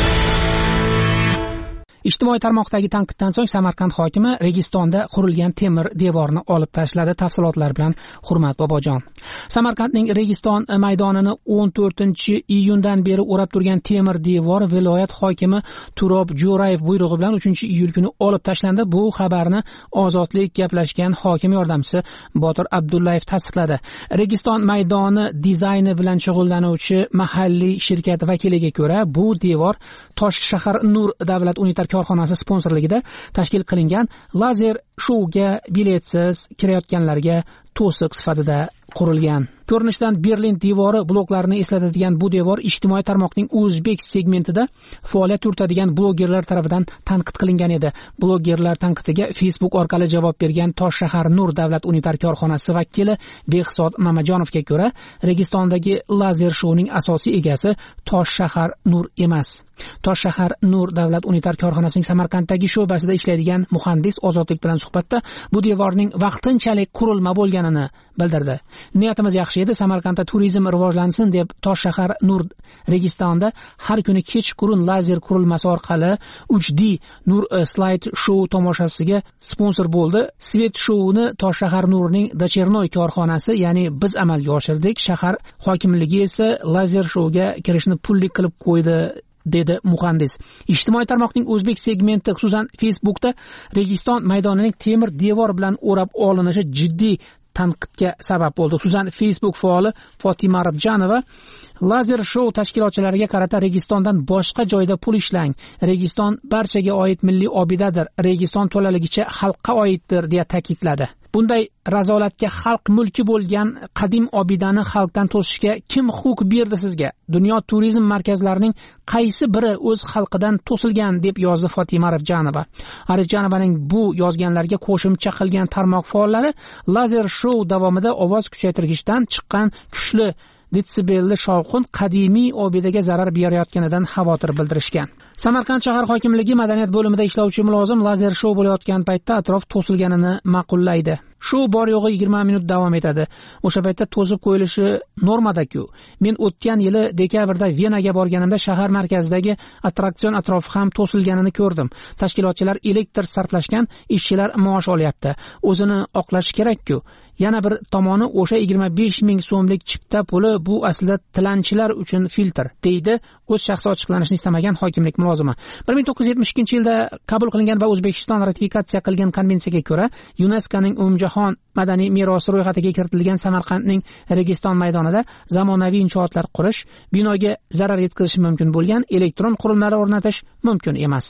Ijtimoiy tarmoqdagi tanqiddan so'ng Samarqand hokimi Registonda qurilgan temir devorni olib tashladi. Tafsilotlar bilan Hurmat Bobojon. Samarqandning Registon maydonini o'n to'rtinchi iyundan beri o'rab turgan temir devor viloyat hokimi Turob Jo'rayev buyrug'i bilan uchinchi iyul kuni olib tashlandi. Bu xabarni Ozodlik gaplashgan hokim yordamchisi Botir Abdullayev tasdiqladi. Registon maydoni dizayni bilan shug'ullanuvchi mahalliy shirkat vakiliga ko'ra, bu devor Toshshahar Nur davlat unitar korxonasi sponsorligida tashkil qilingan lazer shouga biletsiz kirayotganlarga to'siq sifatida qurilgan. Ko'rinishdan Berlin devori bloklarini eslatadigan bu devor ijtimoiy tarmoqning o'zbek segmentida faoliyat yuritadigan blogerlar tomonidan tanqid qilingan edi. Blogerlar tanqidiga Facebook orqali javob bergan Toshshahar Nur davlat unitar korxonasi vakili Behzod Mamajonovga ko'ra, Registondagi lazer shouning asosiy egasi Toshshahar Nur emas. Toshshahar Nur davlat unitar korxonasining Samarqanddagi sho'basida ishlaydigan muhandis Ozodlik bilan suhbatda bu devorning vaqtinchalik qurilma bo'lganini bildirdi. Niyatimiz yaxshi edi, Samarqandda turizm rivojlansin deb Toshshahar Nur Registonda har kuni kechqurun lazer qurilmasi orqali uch D Nur Slide Show tomoshasiga sponsor bo'ldi. Svet Show'ni Toshshahar Nurning Dachernoy korxonasi, ya'ni biz amalga oshirdik. Shahar hokimligi esa lazer shouga kirishni pullik qilib qo'ydi, dedi muhandis. Ijtimoiy tarmoqning o'zbek segmenti, xususan Facebookda Registon maydonining temir devor bilan o'rab olinishi jiddiy tanqidga sabab bo'ldi. Xususan Facebook faoli Fotima Rabjanova lazer shou tashkilotchilariga qarata Registondan boshqa joyda pul ishlang. Registon barchaga oid milliy obidadir. Registon to'laligicha xalqqa oiddir deya ta'kidladi. Bunday razolatga xalq mulki bo'lgan qadim obidani xalqdan to'sishga kim huquq berdi sizga? Dunyo turizm markazlarining qaysi biri o'z xalqidan to'silgan, deb yozdi Fotima Arifjanova. Arifjanovaning bu yozganlarga qo'shimcha qilgan tarmoq faollari lazer shou davomida ovoz kuchaytirgichdan chiqqan kuchli detsibelli shovqin qadimiy obidaga zarar berayotganidan xavotir bildirishgan. Samarqand shahar hokimligi madaniyat bo'limida ishlovchi mulozim lazer shou bo'layotgan paytda atrof to'silganini ma'qullaydi. Shou bor yo'g'i yigirma minut davom etadi. O'sha paytda to'sib qo'yilishi normada-ku. Men o'tgan yili dekabrda Venaga borganimda shahar markazidagi attraksion atrofi ham to'silganini ko'rdim. Tashkilotchilar elektr sarflashgan, ishchilar maosh olyapti. O'zini oqlashi kerak-ku. Yana bir tomoni o'sha yigirma besh ming so'mlik chipta puli bu aslida tilanchilar uchun filtr, deydi o'z shaxsiy ochiqlanishni istamagan hokimlik mulozimi. bir ming to'qqiz yuz yetmish ikkinchi yilda qabul qilingan va O'zbekiston ratifikatsiya qilgan konvensiyaga ko'ra, YuNESKOning umumjahon madaniy merosi ro'yxatiga kiritilgan Samarqandning Registon maydonida zamonaviy inshootlar qurish, binoga zarar yetkazishi mumkin bo'lgan elektron qurilmalar o'rnatish mumkin emas.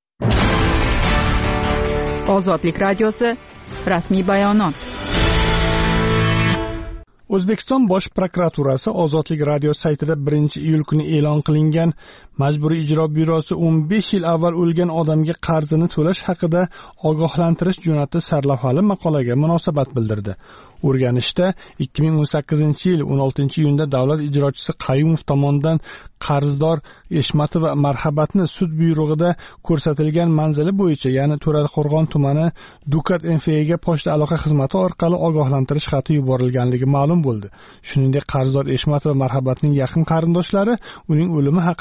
Ozodlik radiosi rasmiy bayonot. O'zbekiston Bosh prokuraturasi Ozodlik radio saytida birinchi iyul kuni e'lon qilingan Majburiy ijro byurosi o'n besh yil avval o'lgan odamga qarzini to'lash haqida ogohlantirish jo'natdi sarlavhali maqolaga munosabat bildirdi. O'rganishda ikki ming o'n sakkizinchi yil o'n oltinchi iyunda davlat ijrochisi Qayumov tomonidan qarzdor Eshmatova Marhabatni sud buyrug'ida ko'rsatilgan manzili bo'yicha, ya'ni To'raqo'rg'on tumani Dukat M F ga pochta aloqa xizmati orqali ogohlantirish xati yuborilganligi ma'lum bo'ldi. Shuningdek, qarzdor Eshmatova Marhabatning yaqin qarindoshlari uning o'limi haqidagi guvohnoma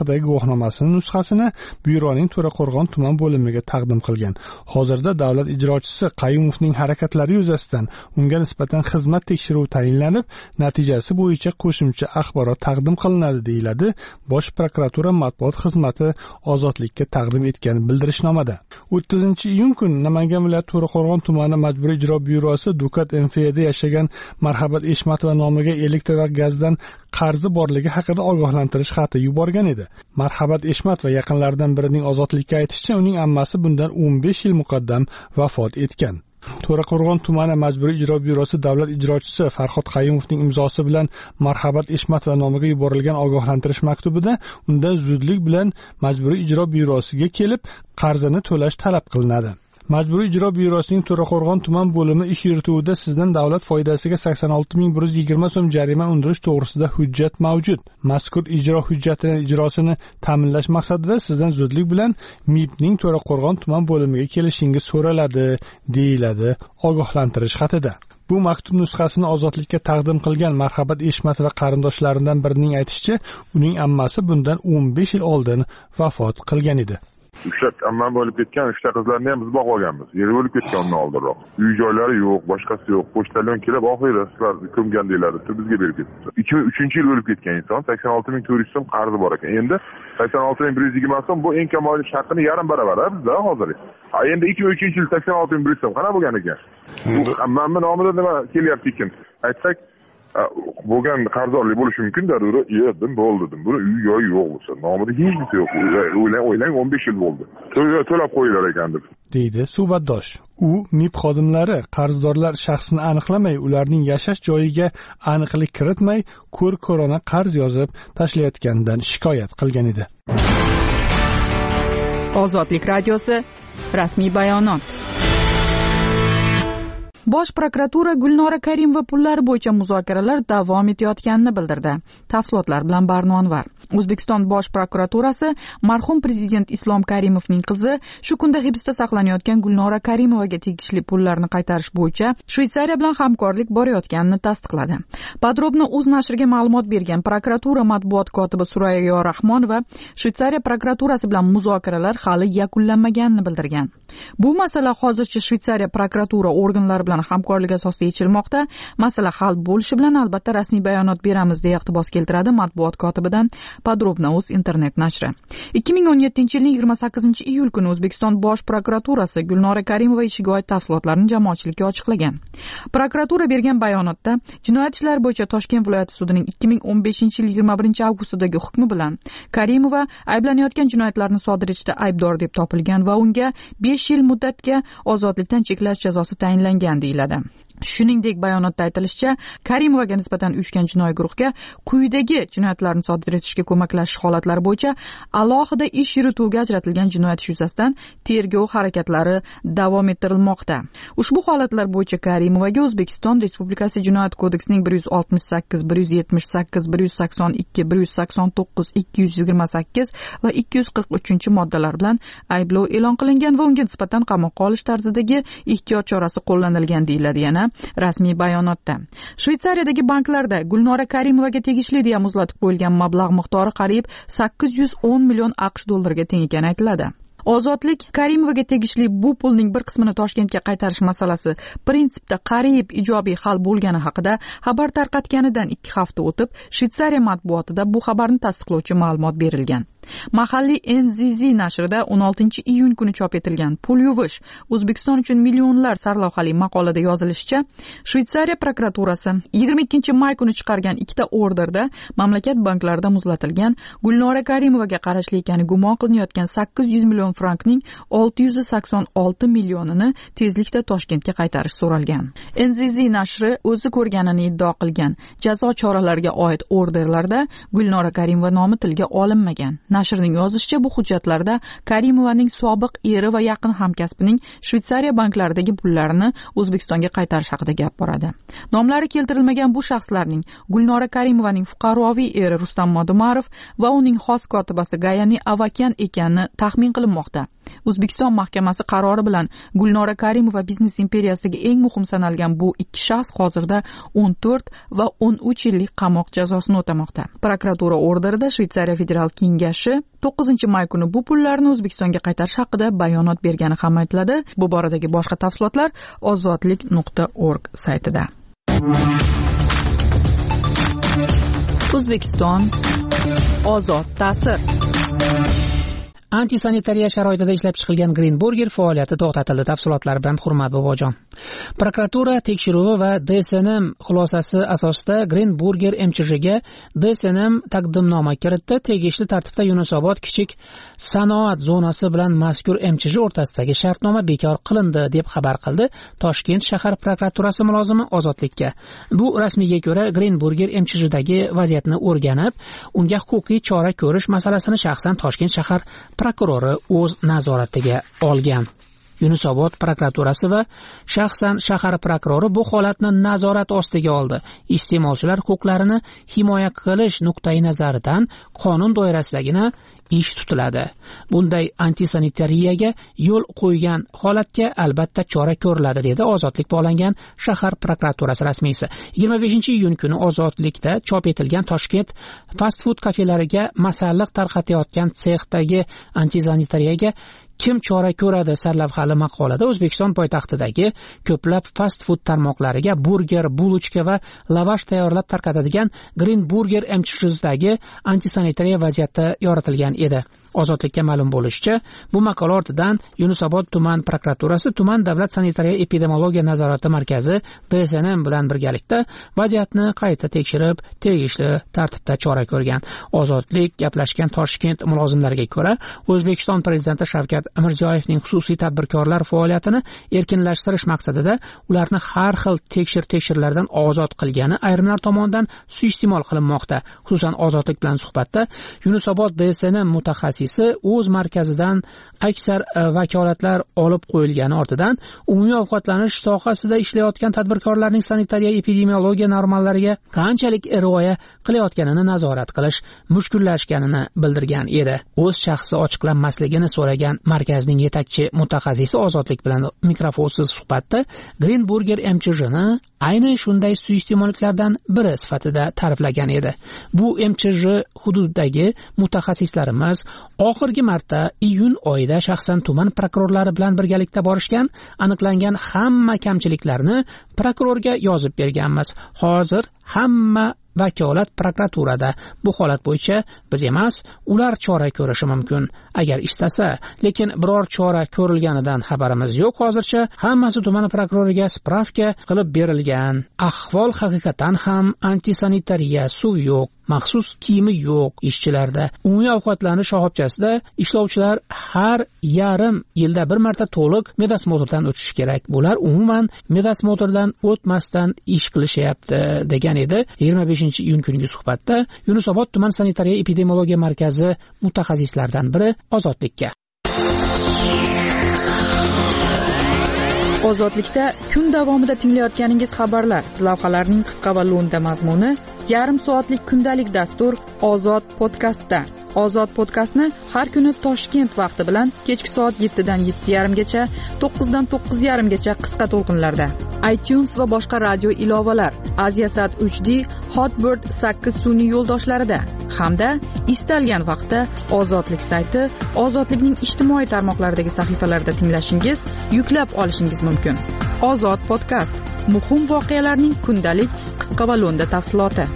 guvohnomasining nusxasini byuroning To'raqo'rg'on tuman bo'limiga taqdim qilgan. Hozirda davlat ijrochisi Qayumovning harakatlari yuzasidan unga nisbatan xizmat tekshiruvi tayinlanib, natijasi bo'yicha qo'shimcha axborot taqdim qilinadi deyiladi Bosh prokuratura matbuot xizmati ozodlikka taqdim etgan bildirishnomada. o'ttizinchi iyun kuni Namangan viloyati To'raqo'rg'on tumani majburiy ijro byurosi Dukat M F da yashagan Marhabat Eshmatova nomiga elektr va gazdan qarzi borligi haqida ogohlantirish xati yuborgan edi. Marhabat Eshmatova yaqinlaridan birining ozodlikka aytishicha, uning ammasi bundan o'n besh yil muqaddam vafot etgan. To'raqo'rg'on tumani majburiy ijro byurosi davlat ijrochisi Farhod Qayumovning imzosi bilan Marhabat Eshmatova nomiga yuborilgan ogohlantirish maktubida undan zudlik bilan majburiy ijro byurosiga kelib qarzini to'lash talab qilinadi. Majburiy ijro byurosining To'raqo'rg'on tuman bo'limi ish yurituvida sizdan davlat foydasiga sakson olti ming bir yuz yigirma so'm jarima undirish to'g'risida hujjat mavjud. Mazkur ijro hujjatining ijrosini ta'minlash maqsadida sizdan zudlik bilan M I Bning To'raqo'rg'on tuman bo'limiga kelishingiz so'raladi, deyiladi ogohlantirish xatida. Bu maktub nusxasini ozodlikka taqdim qilgan Marhabat Eshmatova qarindoshlaridan birining aytishicha, uning ammasi bundan o'n besh yil oldin vafot qilgan edi. Uchta ammam bo'lib ketgan, uchta qizlarni ham biz boqib olganmiz. Yeri bo'lib ketgan undan oldinroq. Uy joylari yo'q, boshqasi yo'q. Pochtalyon kelib, oxirida sizlar ko'mgan deyiladi, bizga berib ketdi. ikki ming uchinchi yil o'lib ketgan inson, sakson olti ming to'rt yuz so'm qarzi bor ekan. Endi sakson olti ming bir yuz yigirma so'm bu eng kam oylik haqqini yarim baravar bizda hozir. Ha endi ikki ming uchinchi yil sakson olti ming bir yuz so'm qana bo'lgan ekan. Ammamning nomida nima kelyapti ekan? Aytsak bo'lgan qarzdorlik bo'lishi mumkin-da, dedim, bo'ldi dedim. Buni uy joyi yo'q bo'lsa, nomida hech narsa yo'q. O'ylang, o'ylang o'n besh yil bo'ldi. To'lab qo'yinglar ekan deb. deydi suhbatdosh. U M I B xodimlari qarzdorlar shaxsini aniqlamay, ularning yashash joyiga aniqlik kiritmay, ko'r-ko'rona qarz yozib tashlayotganidan shikoyat qilgan edi. Ozodlik radiosi rasmiy bayonot. Bosh prokuratura Gulnora Karimova pullari bo'yicha muzokaralar davom etayotganini bildirdi. Tafsilotlar bilan Barno Anvar. O'zbekiston Bosh prokuraturasi marhum prezident Islom Karimovning qizi shu kunda hibsda saqlanayotgan Gulnora Karimovaga tegishli pullarni qaytarish bo'yicha Shveysariya bilan hamkorlik borayotganini tasdiqladi. Podrobno o'z nashriga ma'lumot bergan prokuratura matbuot kotibi Surayyo Yorahmonova Shveysariya prokuraturasi bilan muzokaralar hali yakunlanmaganini bildirgan. Bu masala hozircha Shveysariya prokuratura organlari bilan hamkorlik asosida yechilmoqda. Masala hal bo'lishi bilan albatta rasmiy bayonot beramiz deya iqtibos keltiradi matbuot kotibidan Podrobno o'z internet nashri. ikki ming o'n yettinchi yilning yigirma sakkizinchi iyul kuni O'zbekiston Bosh prokuraturasi Gulnora Karimova ishiga oid tafsilotlarni jamoatchilikka ochiqlagan. Prokuratura bergan bayonotda jinoyat ishlari bo'yicha Toshkent viloyati sudining ikki ming o'n beshinchi yil yigirma birinchi avgustdagi hukmi bilan Karimova ayblanayotgan jinoyatlarni sodir etishda aybdor deb topilgan va unga besh yil muddatga ozodlikdan cheklash jazosi tayinlangan deyiladi. Shuningdek, bayonotda aytilishicha, Karimovaga nisbatan uyushgan jinoiy guruhga quyidagi jinoyatlarni sodir etishga ko'maklashish holatlari bo'yicha alohida ish yurituvga ajratilgan jinoyat ishi yuzasidan tergov harakatlari davom ettirilmoqda. Ushbu holatlar bo'yicha Karimovaga O'zbekiston Respublikasi Jinoyat kodeksining bir yuz oltmish sakkiz, bir yuz yetmish sakkiz, bir yuz sakson ikki, bir yuz sakson to'qqiz, ikki yuz yigirma sakkiz va ikki yuz qirq uchinchi moddalar bilan ayblov e'lon qilingan va unga nisbatan qamoqqa olish tarzidagi ehtiyot chorasi qo'llanilgan deyiladi yana rasmiy bayonotda. Shveysariyadagi banklarda Gulnora Karimovaga tegishli deya muzlatib qo'yilgan mablag' miqdori qariyb sakkiz yuz o'n million AQSh dollariga teng ekani aytiladi. Ozodlik Karimovaga tegishli bu pulning bir qismini Toshkentga qaytarish masalasi prinsipda qariyb ijobiy hal bo'lgani haqida xabar tarqatganidan ikki hafta o'tib, Shveysariya matbuotida bu xabarni tasdiqlovchi ma'lumot berilgan. Mahalliy N Z Z nashrida o'n oltinchi iyun kuni chop etilgan Pul yuvish O'zbekiston uchun millionlar sarlavhali maqolada yozilishicha, Shveysariya prokuraturasi yigirma ikkinchi may kuni chiqargan ikkita orderda mamlakat banklarida muzlatilgan Gulnora Karimovaga qarashli ekani gumon qilinayotgan sakkiz yuz million frankning olti yuz sakson olti millionini tezlikda Toshkentga qaytarish so'ralgan. N Z Z nashri o'zi ko'rganini iddao qilgan jazo choralariga oid orderlarda Gulnora Karimova nomi tilga olinmagan. Nashrning yozishicha, bu hujjatlarda Karimovaning sobiq eri va yaqin hamkasbining Shveysariya banklaridagi pullarini O'zbekistonga qaytarish haqida gap boradi. Nomlari keltirilmagan bu shaxslarning Gulnora Karimovaning fuqaroviy eri Rustam Madumarov va uning xos kotibasi Gayani Avakyan ekani taxmin qilinmoqda. O'zbekiston mahkamasi qarori bilan Gulnora Karimova biznes imperiyasidagi eng muhim sanalgan bu ikki shaxs hozirda o'n to'rt va o'n uch yillik qamoq jazosini o'tamoqda. Prokuratura orderida Shveysariya federal kengashi boshi to'qqizinchi may kuni bu pullarni O'zbekistonga qaytarish haqida bayonot bergani ham aytiladi. Bu boradagi boshqa tafsilotlar ozodlik nuqta org saytida. O'zbekiston ozod ta'sir. Antisanitariya sharoitida ishlab chiqilgan Green Burger faoliyati to'xtatildi. Tafsilotlar bilan Hurmat bobojon. Prokuratura tekshiruvi va D S N M xulosasi asosida Green Burger M C J ga D S N M taqdimnoma kiritdi. Tegishli tartibda Yunusobod kichik sanoat zonasi bilan mazkur M C J o'rtasidagi shartnoma bekor qilindi deb xabar qildi Toshkent shahar prokuraturasi mulozimi Ozodlikka. Bu rasmiyga ko'ra Green Burger M C J dagi vaziyatni o'rganib, unga huquqiy chora ko'rish masalasini shaxsan Toshkent shahar prokurori o'z nazoratiga olgan. Yunusobod prokuraturasi va shaxsan shahar prokurori bu holatni nazorat ostiga oldi. Iste'molchilar huquqlarini himoya qilish nuqtai nazaridan qonun doirasidagina ish tutiladi. Bunday antisanitariyaga yo'l qo'ygan holatga albatta chora ko'riladi, dedi Ozodlik bog'langan shahar prokuraturasi rasmiysi. yigirma beshinchi iyun kuni Ozodlikda chop etilgan Toshkent fast food kafelariga masalliq tarqatayotgan sexdagi antisanitariyaga kim chora ko'radi sarlavhali maqolada O'zbekiston poytaxtidagi ko'plab fast food tarmoqlariga burger, bulochka va lavash tayyorlab tarqatadigan Green Burger M C J dagi antisanitariya vaziyati yoritilgan edi. Ozodlikka ma'lum bo'lishicha, bu maqola ortidan Yunusobod tuman prokuraturasi, tuman davlat sanitariya epidemiologiya nazorati markazi D S N M bilan birgalikda vaziyatni qayta tekshirib, tegishli tartibda chora ko'rgan. Ozodlik gaplashgan Toshkent mulozimlariga ko'ra, O'zbekiston prezidenti Shavkat Mirziyoyevning xususiy tadbirkorlar faoliyatini erkinlashtirish maqsadida ularni har xil tekshir-tekshirlardan ozod qilgani ayrimlar tomonidan suiiste'mol qilinmoqda. Xususan, Ozodlik bilan suhbatda Yunusobod D S N M mutaxassis o'z markazidan aksar vakolatlar olib qo'yilgani ortidan umumiy ovqatlanish sohasida ishlayotgan tadbirkorlarning sanitariya epidemiologiya normallariga qanchalik rioya qilayotganini nazorat qilish mushkullashganini bildirgan edi. O'z shaxsi ochiqlanmasligini so'ragan markazning yetakchi mutaxassisi Ozodlik bilan mikrofonsiz suhbatda Green Burger M C J ni ayni shunday suiiste'molliklardan biri sifatida ta'riflagan edi. Bu M C J hududidagi mutaxassislarimiz oxirgi marta iyun oyida shaxsan tuman prokurorlari bilan birgalikda borishgan, aniqlangan hamma kamchiliklarni prokurorga yozib berganmiz. Hozir hamma vakolat prokuraturada. Bu holat bo'yicha biz emas, ular chora ko'rishi mumkin agar istasa, lekin biror chora ko'rilganidan xabarimiz yo'q hozircha. Hammasi tuman prokuroriga spravka qilib berilgan. Ahvol haqiqatan ham antisanitariya, suv yo'q, maxsus kiyimi yo'q ishchilarda. Umumiy ovqatlanish shoxobchasida ishlovchilar har yarim yilda bir marta to'liq medosmotrdan o'tishi kerak. Bular umuman medosmotrdan o'tmasdan ish qilishyapti, degan edi yigirma beshinchi iyun kungi suhbatda Yunusobod tuman sanitariya epidemiologiya markazi mutaxassislaridan biri Ozodlikka. Ozodlikda kun davomida tinglayotganingiz xabarlar, lavhalarning qisqa va lo'nda mazmuni, yarim soatlik kundalik dastur Ozod podkastda. Ozod podkastni har kuni Toshkent vaqti bilan kechki soat yettidan yetti yarim gacha, to'qqizdan to'qqiz yarim gacha qisqa to'lqinlarda, iTunes va boshqa radio ilovalar, Aziasat uch D, Hotbird sakkiz sun'iy yo'ldoshlarida hamda istalgan vaqtda Ozodlik sayti, Ozodlikning ijtimoiy tarmoqlaridagi sahifalarida tinglashingiz, yuklab olishingiz mumkin. Ozod podkast, muhim voqealarning kundalik qisqa va lo'nda tafsiloti.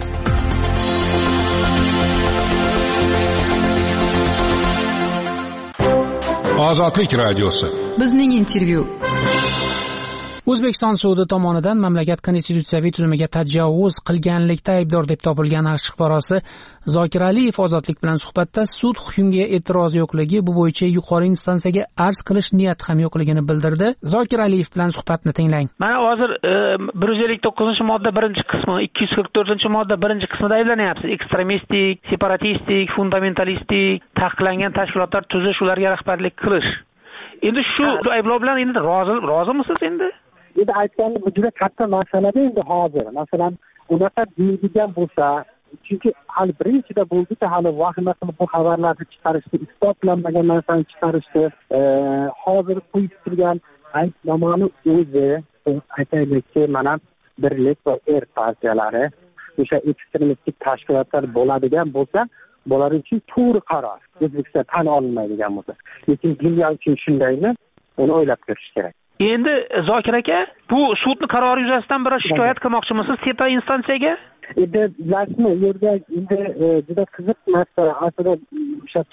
Ozodlik radiosi. Bizning intervyu. O'zbekiston sudi tomonidan mamlakat konstitutsiyaviy tuzumiga tajovuz qilganlikda aybdor deb topilgan AQSh fuqarosi Zokir Aliyev Ozodlik bilan suhbatda sud hukmiga e'tiroz yo'qligi, bu bo'yicha yuqori instansiyaga arz qilish niyati ham yo'qligini bildirdi. Zokir Aliyev bilan suhbatni tinglang. Mana hozir bir yuz ellik to'qqizinchi modda birinchi qismi, ikki yuz qirq to'rtinchi modda birinchi qismida ayblanyapsiz. Ekstremistik, separatistik, fundamentalistik, taqiqlangan tashkilotlar tuzish, ularga rahbarlik qilish. Endi shu ayblov bilan endi rozi rozimisiz endi? Endi aytganda bu juda katta masalada endi hozir. Masalan, unaqa deydigan bo'lsa, chunki hali birinchida bo'ldiki, hali vahima qilib bu xabarlarni chiqarishdi, isbotlanmagan narsani chiqarishdi. Hozir qo'yib turgan aybnomani o'zi, aytaylikki, mana Birlik va Er partiyalari o'sha ekstremistik tashkilotlar bo'ladigan bo'lsa, bular uchun to'g'ri qaror. O'zbekiston tan olmaydigan bo'lsa, lekin dunyo uchun shundaymi, uni o'ylab ko'rish kerak. Endi Zokir aka, bu sudning qarori yuzasidan bir shikoyat qilmoqchimisiz tepa instansiyaga? Endi bilasizmi, u yerda endi juda qiziq masala. Aslida o'sha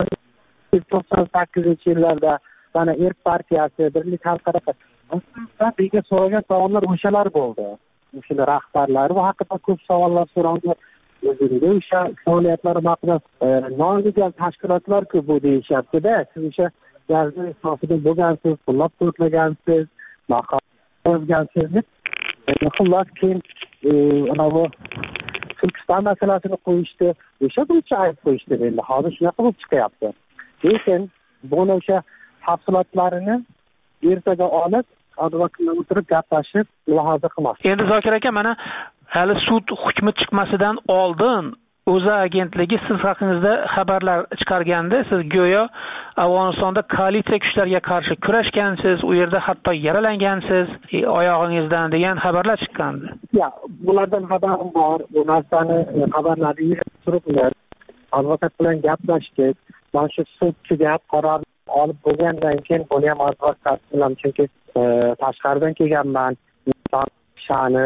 to'qson sakkizinchi yillarda mana Erk partiyasi, Birlik xalqaro aslida bizga so'ragan savollar o'shalar bo'ldi. O'sha rahbarlar va haqida ko'p savollar so'raldi. O'zingizda o'sha faoliyatlari haqida nolegal tashkilotlar-ku bu deyishyapti-da. Siz o'sha yazma safida bo'lgansiz, qo'llab quvvatlagansiz, maqom yozgansiz. Xullas keyin anavi Turkiston masalasini qo'yishdi. O'sha bo'yicha ayb qo'yishdi endi. Hozir shunaqa bo'lib chiqyapti. Lekin buni o'sha tafsilotlarini ertaga olib, advokatlar o'tirib gaplashib, mulohaza qilmoqchi. Endi Zokir aka, mana hali sud hukmi chiqmasidan oldin o'za agentligi siz haqingizda xabarlar chiqarganda, siz go'yo Afg'onistonda koalitsiya kuchlariga qarshi kurashgansiz, u yerda hatto yaralangansiz, oyog'ingizdan degan xabarlar chiqqandi. Ya, bulardan xabarim bor. Bu narsani xabarlarni turiblar. Advokat bilan gaplashdik. Mana shu sudchiga qaror olib bo'lgandan keyin buni ham advokat bilan, chunki tashqaridan kelganman, inson sha'ni,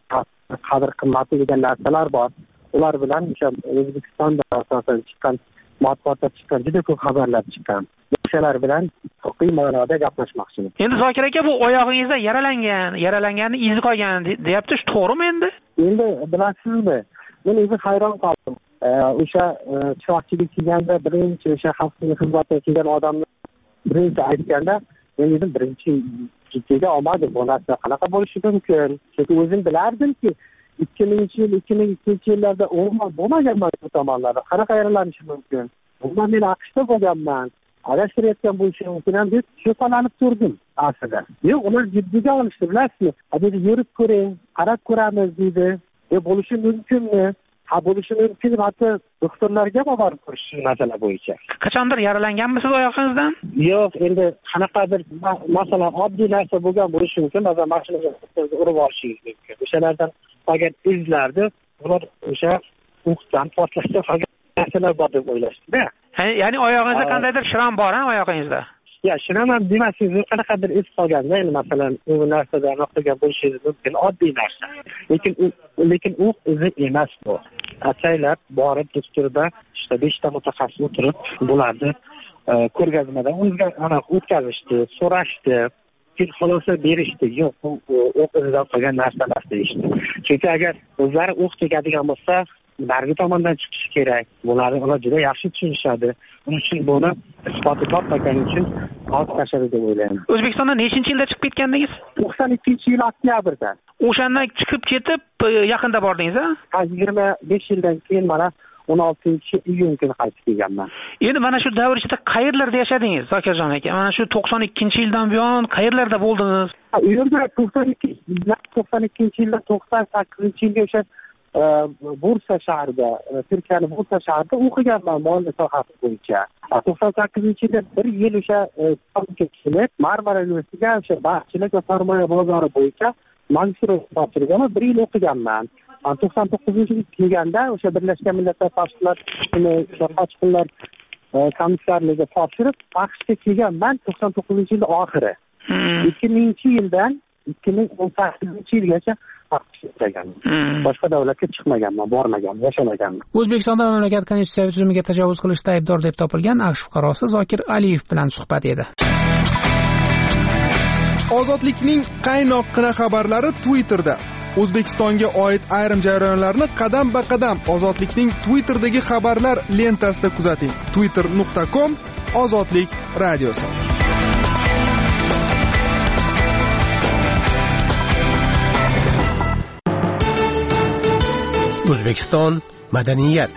qadr qimmati degan narsalar bor. Ular bilan o'sha O'zbekistonda asosan chiqqan matbuotda chiqqan juda ko'p xabarlar chiqqan. O'shalar bilan huquqiy ma'noda gaplashmoqchiman. Endi Zokir aka, bu oyog'ingizda yaralangan, yaralanganni izi qolgan deyapti, shu to'g'rimi endi? Endi bilasizmi, men o'zim hayron qoldim. O'sha chiroqchilik qilganda birinchi o'sha xalqning xizmatiga kelgan odamni birinchi aytganda, men dedim birinchi jiddiga olmadim. Bu narsa qanaqa bo'lishi mumkin? Chunki o'zim bilardimki ikki mingchi yil, ikki ming ikkinchi yillarda o'rmon bo'lmaganman bu tomonlarda. Qanaqa yaralanishi mumkin? Bundan men AQShda bo'lganman. Adashtirayotgan bo'lishi mumkin ham deb shubhalanib turdim aslida. Yo'q, ular jiddiga olishdi, bilasizmi? Dedi, yurib ko'ring, qarab ko'ramiz dedi. E bo'lishi mumkinmi? Ha, bo'lishi mumkin, hatto doktorlarga borib ko'rish masala bo'yicha. Qachondir yaralanganmisiz oyog'ingizdan? Yo'q, endi qanaqadir masalan oddiy narsa bo'lgan bo'lishi mumkin, masalan mashinaga urib olishingiz mumkin. O'shalardan qolgan izlarni ular o'sha o'qdan portlashda qolgan narsalar bor deb o'ylashdi-da. Ya'ni oyog'ingizda qandaydir shram bor, ha, oyog'ingizda? Ya, shram ham demasangiz, qanaqadir iz qolganda, endi masalan u narsada aniqlagan bo'lishingiz mumkin, oddiy narsa. Lekin lekin u izi emas bu. Ataylab borib doktorda işte beshta mutaxassis o'tirib bularni ko'rgazmadan o'tkazishdi, so'rashdi, keyin xulosa berishdi. Yo'q, bu o'q izidan qolgan narsa emas deyishdi. Chunki agar o'zlari o'q tegadigan bo'lsa, narigi tomondan chiqishi kerak. Bularni ular juda yaxshi tushunishadi. Uning uchun buni isboti topmagan uchun olib tashladi deb o'ylayman. O'zbekistonda nechinchi yilda chiqib ketgandingiz? to'qson ikkinchi yil oktyabrda. O'shandan chiqib ketib, yaqinda bordingiz, ha? Ha, yigirma besh yildan keyin mana o'n oltinchi iyun kuni qaytib kelganman. Endi mana shu davr ichida qayerlarda yashadingiz, Zokirjon aka? Mana shu to'qson ikkinchi yildan buyon qayerlarda bo'ldingiz? Ha, u yerda to'qson ikkinchi yildan to'qson sakkizinchi yilga o'sha Bursa shahrida, Turkiyaning Bursa shahrida o'qiganman moliya sohasi bo'yicha. to'qson sakkizinchi yilda bir yil o'sha kelib, Marmara universitetiga o'sha baxshilik va sarmoya bozori bo'yicha magistrat topshirganman, bir yil o'qiganman. to'qson to'qqizinchi yil kelganda o'sha Birlashgan Millatlar Tashkilotining qochqinlar komissarligiga topshirib, AQShga kelganman to'qson to'qqizinchi yil oxiri. ikki mingchi yildan ikki ming o'n sakkizinchi yilgacha boshqa davlatga chiqmaganman, bormaganman, yashamaganman. O'zbekistonda mamlakat konstitutsiyaviy tuzumiga tajovuz qilishda aybdor deb topilgan AQSh fuqarosi Zokir Aliyev bilan suhbat edi. Ozodlikning qaynoqqina xabarlari Twitterda. O'zbekistonga oid ayrim jarayonlarni qadam-ba-qadam Ozodlikning Twitter'dagi xabarlar lentasida kuzating. twitter nuqta com Ozodlik radiosi. O'zbekiston madaniyat.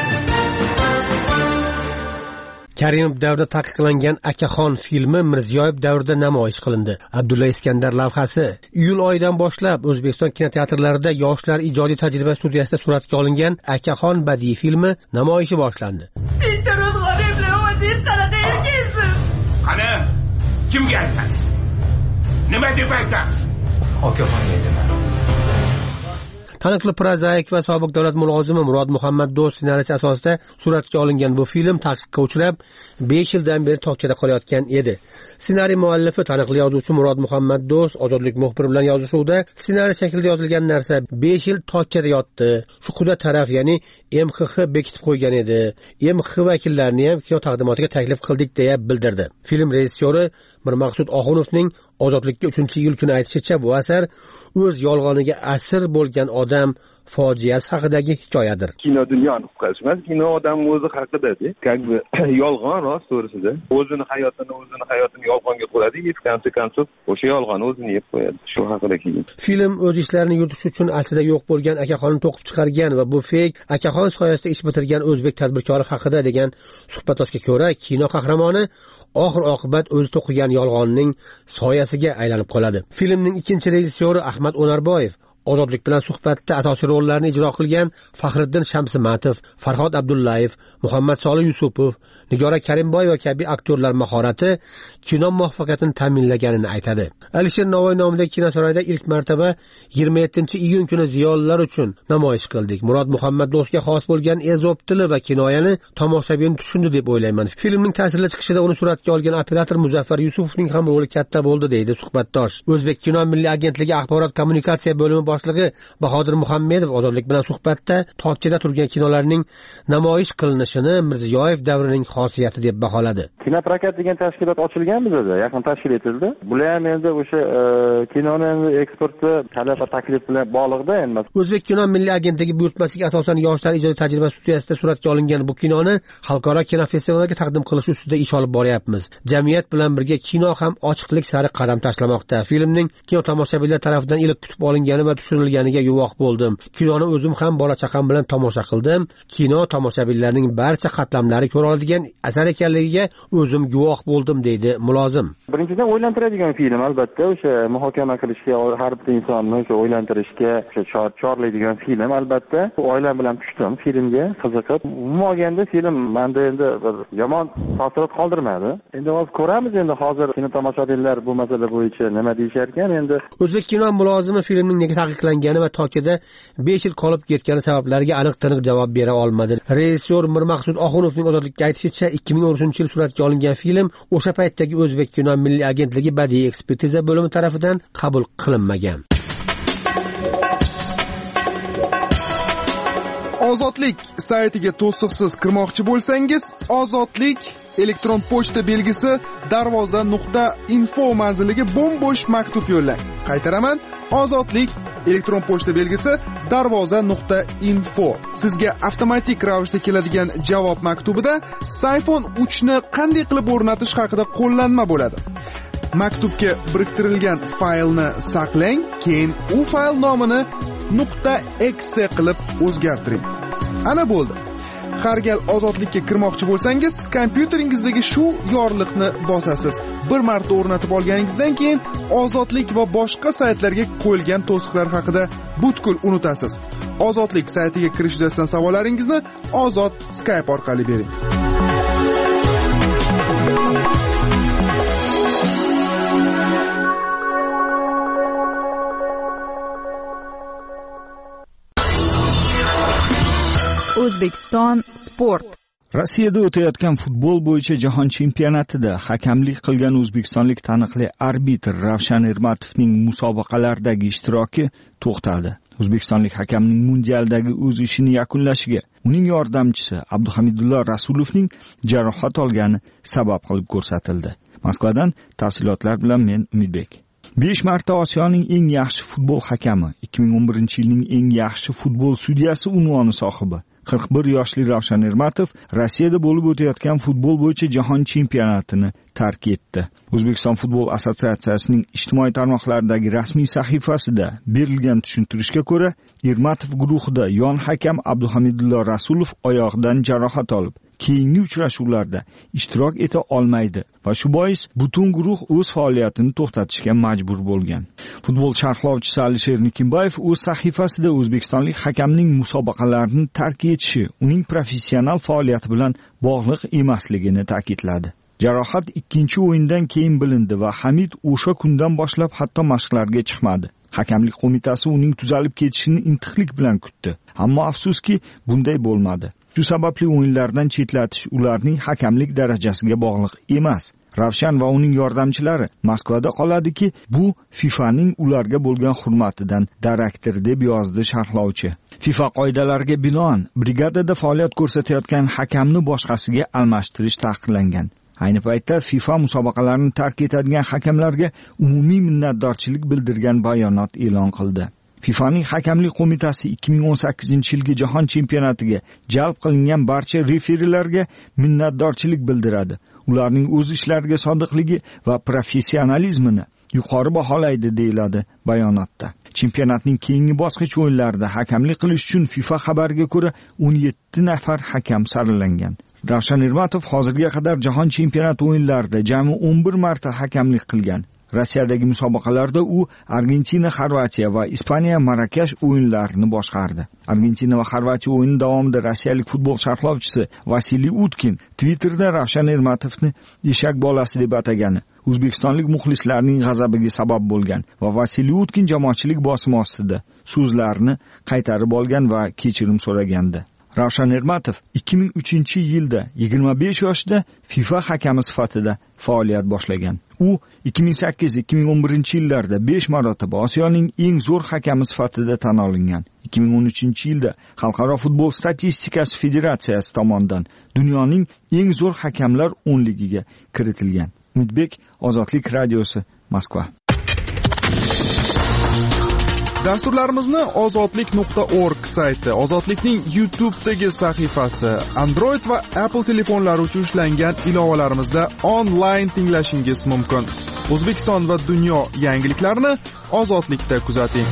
Karimov davrida taqiqlangan Akaxon filmi Mirziyoyev davrida namoyish qilindi. Abdulla Iskandar lavhasi iyul oyidan boshlab O'zbekiston kinoteatrlarida yoshlar ijodiy tajriba studiyasida suratga olingan Akaxon badiiy filmi namoyishi boshlandi. Qani, kimga aytasiz? Nima deb aytasiz? Akaxon deyman. taniqli prozaik va sobiq davlat mulozimi Murod Muhammad Do'st ssenariysi asosida suratga olingan bu film taqiqqa uchrab besh yildan beri tokchada qolayotgan edi. Ssenariy muallifi taniqli yozuvchi Murod Muhammad Do'st ozodlik muxbiri bilan yozishuvda ssenariy shaklida yozilgan narsa besh yil tokchada yotdi. Shu quda taraf, ya'ni M X X bekitib qo'ygan edi. M X X vakillarini ham kino taqdimotiga taklif qildik deya bildirdi. Film rejissyori Mirmaqsud Oxunovning ozodlikka uchinchi iyul kuni aytishicha, bu asar o'z yolg'oniga asir bo'lgan odam fojiasi haqidagi hikoyadir. Kino dunyoni qutqarish emas, kino odam o'zi haqida-da. Как бы yolg'on rost to'g'risida. O'zini hayotini, o'zini hayotini yolg'onga qo'yadi, yetgancha konsof o'sha yolg'onni o'zini yeb qo'yadi. Shu haqida keyin. Film o'z ishlarini yuritish uchun aslida yo'q bo'lgan akaxonni to'qib chiqargan va bu feyk akaxon soyasida ish bitirgan o'zbek tadbirkori haqida degan suhbatdoshga ko'ra, kino qahramoni oxir oqibat o'zi to'qigan yolg'onning soyasiga aylanib qoladi. Filmning ikkinchi rejissyori Ahmad Onarboyev ozodlik bilan suhbatda asosiy rollarni ijro qilgan Faxriddin Shamsimatov, Farhod Abdullayev, Muhammad Solih Yusupov, Nigora Karimboyeva kabi aktyorlar mahorati kino muvaffaqiyatini ta'minlaganini aytadi. Alisher Navoiy nomidagi kinosaroyda ilk marotaba yigirma yettinchi iyun kuni ziyolilar uchun namoyish qildik. Murod Muhammad Do'stga xos bo'lgan ezob tili va kinoyani tomoshabin tushundi deb o'ylayman. Filmning ta'sirli chiqishida uni suratga olgan operator Muzaffar Yusufovning ham roli katta bo'ldi, deydi suhbatdosh. O'zbek kino milliy agentligi axborot kommunikatsiya bo'limi boshlig'i Bahodir Muhammedov ozodlik bilan suhbatda tokchada turgan kinolarning namoyish qilinishini Mirziyoyev davrining xosiyati deb baholadi. Kinoprokat degan tashkilot ochilgan bizda, yaqin tashkil etildi. Bular ham endi o'sha kinoni eksporti talab va taklif bilan bog'liqda endi. O'zbek kino milliy agentligi buyurtmasiga asosan yoshlar ijodiy tajriba studiyasida suratga olingan bu kinoni xalqaro kino festivaliga taqdim qilish ustida ish olib boryapmiz. Jamiyat bilan birga kino ham ochiqlik sari qadam tashlamoqda. Filmning kino tomoshabinlar tomonidan iliq kutib olingani va tushirilganiga guvoh bo'ldim. Kinoni o'zim ham bola chaqam bilan tomosha qildim. Kino tomoshabinlarning barcha qatlamlari ko'ra oladigan asar ekanligiga o'zim guvoh bo'ldim, deydi mulozim. Birinchidan o'ylantiradigan film, albatta o'sha muhokama qilishga, har bir insonni o'sha o'ylantirishga, o'sha chorlaydigan film albatta. Oilam bilan tushdim filmga, qiziqib. Umuman olganda film menda endi bir yomon taassurot qoldirmadi. Endi hozir ko'ramiz, endi hozir kino tomoshabinlar bu masala bo'yicha nima deyishar ekan endi. O'zbek kino mulozimi filmning nega taqiqlangani va tokchada besh yil qolib ketgani sabablariga aniq-taniq javob bera olmadi. Rejissyor Mirmaqsud Oxunovning ozodlikka aytishicha, ikki ming o'n uchinchi yil suratga olingan film o'sha paytdagi O'zbek kino milliy agentligi badiiy ekspertiza bo'limi tomonidan qabul qilinmagan. Ozodlik saytiga to'siqsiz kirmoqchi bo'lsangiz, ozodlik elektron pochta belgisi darvoza nuqta info manziliga bo'm-bo'sh maktub yo'llang. Qaytaraman, ozodlik elektron pochta belgisi darvoza nuqta info. Sizga avtomatik ravishda keladigan javob maktubida iPhone uch ni qanday qilib o'rnatish haqida qo'llanma bo'ladi. Maktubga biriktirilgan faylni saqlang, keyin u fayl nomini .exe qilib o'zgartiring. Ana bo'ldi. Har gal ozodlikka kirmoqchi bo'lsangiz, kompyuteringizga shu yorliqni bosasiz. Bir marta o'rnatib olganingizdan keyin ozodlik va boshqa saytlarga qo'yilgan to'siqlar haqida butkul unutasiz. Ozodlik saytiga kirish yuzasidan savollaringizni Ozod Skype orqali bering. O'zbekiston sport. Rossiyada o'tayotgan futbol bo'yicha jahon chempionatida hakamlik qilgan o'zbekistonlik taniqli arbitr Ravshan Ermatovning musobaqalardagi ishtiroki to'xtadi. O'zbekistonlik hakamning mundialdagi o'z ishini yakunlashiga uning yordamchisi Abduhamidullo Rasulovning jarohat olgani sabab qilib ko'rsatildi. Moskvadan tafsilotlar bilan men Umidbek. besh marta Osiyoning eng yaxshi futbol hakami, ikki ming o'n birinchi yilning eng yaxshi futbol sudyasi unvoni sohibi qirq bir yoshli Ravshan Ermatov Rossiyada bo'lib o'tayotgan futbol bo'yicha jahon chempionatini tark etdi. O'zbekiston futbol assotsiatsiyasining ijtimoiy tarmoqlardagi rasmiy sahifasida berilgan tushuntirishga ko'ra, Ermatov guruhida yon hakam Abduhamidullo Rasulov oyog'idan jarohat olib, keyingi uchrashuvlarda ishtirok eta olmaydi va shu bois butun guruh o'z faoliyatini to'xtatishga majbur bo'lgan. Futbol sharhlovchisi Alisher Nikimbayev o'z sahifasida o'zbekistonlik hakamning musobaqalarni tark etishi uning professional faoliyati bilan bog'liq emasligini ta'kidladi. Jarohat ikkinchi o'yindan keyin bilindi va Hamid o'sha kundan boshlab hatto mashqlarga chiqmadi. Hakamlik qo'mitasi uning tuzalib ketishini intiqlik bilan kutdi. Ammo afsuski bunday bo'lmadi. Shu sababli o'yinlardan chetlatish ularning hakamlik darajasiga bog'liq emas. Ravshan va uning yordamchilari Moskvada qoladiki, bu FIFAning ularga bo'lgan hurmatidan darakdir, deb yozdi sharhlovchi. FIFA qoidalariga binoan brigadada faoliyat ko'rsatayotgan hakamni boshqasiga almashtirish taqiqlangan. Ayni paytda FIFA musobaqalarni tark etadigan hakamlarga umumiy minnatdorchilik bildirgan bayonot e'lon qildi. FIFAning hakamlik qo'mitasi ikki ming o'n sakkizinchi yilgi jahon chempionatiga jalb qilingan barcha referilarga minnatdorchilik bildiradi. Ularning o'z ishlariga sodiqligi va professionalizmini yuqori baholaydi, deyiladi bayonotda. Chempionatning keyingi bosqich o'yinlarida hakamlik qilish uchun FIFA xabariga ko'ra o'n yetti nafar hakam saralangan. Ravshan Ermatov hozirga qadar jahon chempionati o'yinlarida jami o'n bir marta hakamlik qilgan. Rossiyadagi musobaqalarda u Argentina, Xorvatiya va Ispaniya Marokash o'yinlarini boshqardi. Argentina va Xorvatiya o'yini davomida rossiyalik futbol sharhlovchisi Vasiliy Utkin Twitterda Ravshan Ermatovni eshak bolasi deb atagani o'zbekistonlik muxlislarning g'azabiga sabab bo'lgan va Vasiliy Utkin jamoatchilik bosimi ostida so'zlarini qaytarib olgan va kechirim so'ragandi. Ravshan Ermatov ikki ming uchinchi yilda yigirma besh yoshda FIFA hakami sifatida faoliyat boshlagan. U ikki ming sakkiz ikki ming o'n birinchi yillarda besh marotaba Osiyoning eng zo'r hakami sifatida tan olingan. ikki ming o'n uchinchi yilda Xalqaro futbol statistikasi federatsiyasi tomonidan dunyoning eng zo'r hakamlar o'nligiga kiritilgan. Umidbek, Ozodlik radiosi, Moskva. Dasturlarimizni ozodlik nuqta org sayti, Ozodlikning YouTube'dagi sahifasi, Android va Apple telefonlari uchun ishlangan ilovalarimizda onlayn tinglashingiz mumkin. O'zbekiston va dunyo yangiliklarini Ozodlikda kuzating.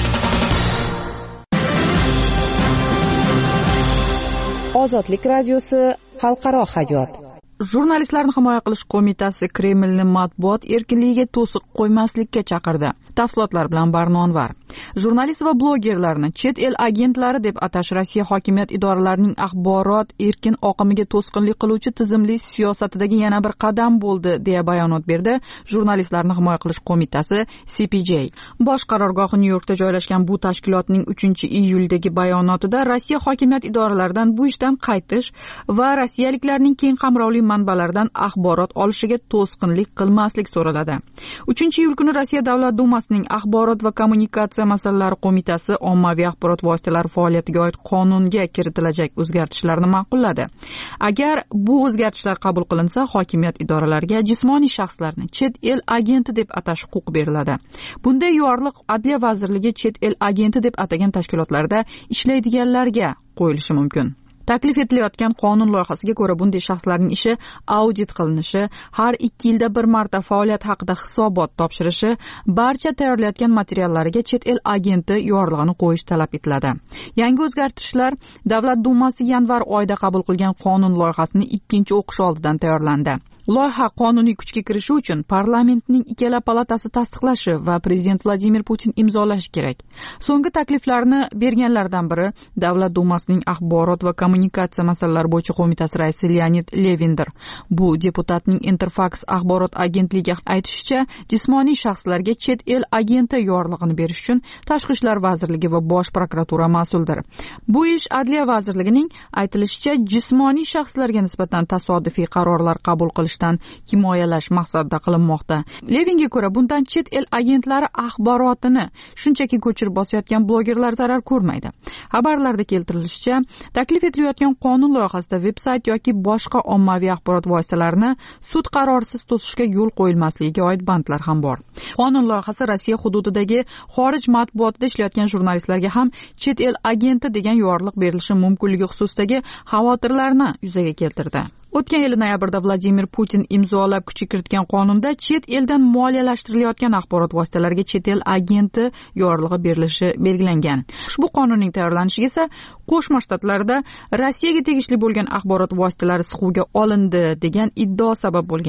Ozodlik radiosi, xalqaro hayot. Jurnalistlarni himoya qilish qo'mitasi Kremlni matbuot erkinligiga to'siq qo'ymaslikka chaqirdi. Tafsilotlar bilan Barnonvar. Jurnalist va blogerlarni chet el agentlari deb atash Rossiya hokimiyat idoralarining axborot erkin oqimiga to'sqinlik qiluvchi tizimli siyosatidagi yana bir qadam bo'ldi, deya bayonot berdi Jurnalistlarni himoya qilish qo'mitasi C P J. Bosh qarorgohi Nyu-Yorkda joylashgan bu tashkilotning uchinchi iyuldagi bayonotida Rossiya hokimiyat idoralaridan bu ishdan qaytish va rossiyaliklarning keng qamrovli manbalardan axborot olishiga to'sqinlik qilmaslik so'raladi. uchinchi iyul kuni Rossiya Davlat dumasining axborot va kommunikatsiya masalalari qo'mitasi ommaviy axborot vositalari faoliyatiga oid qonunga kiritilajak o'zgartishlarni ma'qulladi. Agar bu o'zgartishlar qabul qilinsa, hokimiyat idoralariga jismoniy shaxslarni chet el agenti deb atash huquqi beriladi. Bunday yorliq Adliya vazirligi chet el agenti deb atagan tashkilotlarda ishlaydiganlarga qo'yilishi mumkin. Taklif etilayotgan qonun loyihasiga ko'ra bunday shaxslarning ishi audit qilinishi, har ikki yilda bir marta faoliyat haqida hisobot topshirishi, barcha tayyorlayotgan materiallariga chet el agenti yorlig'ini qo'yish talab etiladi. Yangi o'zgartirishlar Davlat dumasi yanvar oyida qabul qilgan qonun loyihasini ikkinchi o'qish oldidan tayyorlandi. Loyiha qonuniy kuchga kirishi uchun parlamentning ikkala palatasi tasdiqlashi va prezident Vladimir Putin imzolashi kerak. So'nggi takliflarni berganlardan biri Davlat dumasining axborot va kommunikatsiya masalalari bo'yicha qo'mitasi raisi Leonid Levindir. Bu deputatning Interfax axborot agentligi aytishicha, jismoniy shaxslarga chet el agenti yorlig'ini berish uchun Tashqi ishlar vazirligi va Bosh prokuratura mas'uldir. Bu ish Adliya vazirligining aytilishicha jismoniy shaxslarga nisbatan tasodifiy qarorlar qabul qilish himoyalash maqsadida qilinmoqda. Levinga ko'ra, bundan chet el agentlari axborotini shunchaki ko'chirib bosayotgan blogerlar zarar ko'rmaydi. Xabarlarda keltirilishicha, taklif etilayotgan qonun loyihasida veb-sayt yoki boshqa ommaviy axborot vositalarini sud qarorisiz to'sishga yo'l qo'yilmasligiga oid bandlar ham bor. Qonun loyihasi Rossiya hududidagi xorij matbuotida ishlayotgan jurnalistlarga ham chet el agenti degan yorliq berilishi mumkinligi xususidagi xavotirlarni yuzaga keltirdi. O'tgan yil noyabrda Vladimir Putin imzolab kuchga kiritgan qonunda chet eldan moliyalashtirayotgan axborot vositalariga chet el agenti yorlig'i berilishi belgilangan. Ushbu qonunning tayyorlanishiga esa Qo'shma Shtatlarda Rossiyaga tegishli bo'lgan axborot vositalari siquvga olindi degan iddao sabab bo'lgan edi.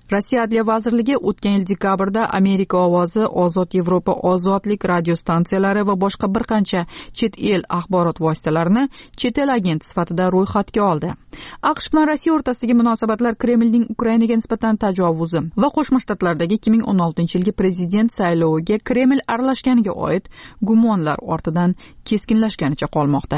Rossiya Adliya vazirligi o'tgan yil dekabrda Amerika ovozi, Ozod Yevropa, Ozodlik radio stansiyalari va boshqa bir qancha chet el axborot vositalarini chet el agenti sifatida ro'yxatga oldi. AQSh bilan Rossiya o'rtasidagi munosabatlar Kremlning Ukrainaga nisbatan tajovuzi va Qo'shma Shtatlardagi ikki ming o'n oltinchi yilgi prezident sayloviga Kreml aralashganiga oid gumonlar ortidan keskinlashganicha qolmoqda.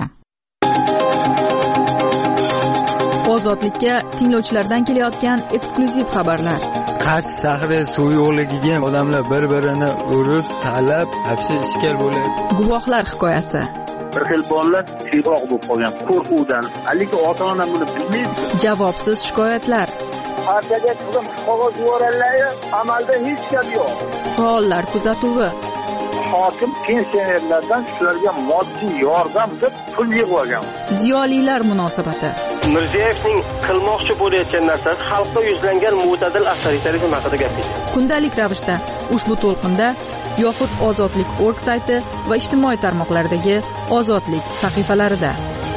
Ozodlikka tinglovchilardan kelayotgan eksklyuziv xabarlar. Qarshi shahri suv yo'qligiga odamlar bir-birini urib, talab, hapsi ishkal bo'ladi. Guvohlar hikoyasi. Bir xil bolalar siyroq bo'lib qolgan qo'rquvdan, lekin ota-ona buni bilmaydi. Javobsiz shikoyatlar. Partiyaga qizim qog'oz yuboradilar, amalda hech gap yo'q. Faollar kuzatuvi. Hokim pensionerlardan shularga moddiy yordam deb pul yig'ib olgan. Ziyolilar munosabati. Mirziyevning qilmoqchi bo'layotgan narsasi xalqqa yuzlangan mo'tadil avtoritarizm haqida gapirdi. Kundalik ravishda ushbu to'lqinda yoxud ozodlik точка org sayti va ijtimoiy tarmoqlardagi Ozodlik sahifalarida.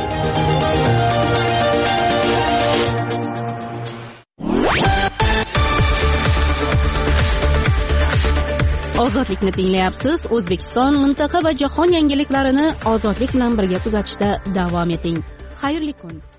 Ozodlikni tinglayapsiz. O'zbekiston, mintaqa va jahon yangiliklarini ozodlik bilan birga kuzatishda davom eting. Xayrli kun.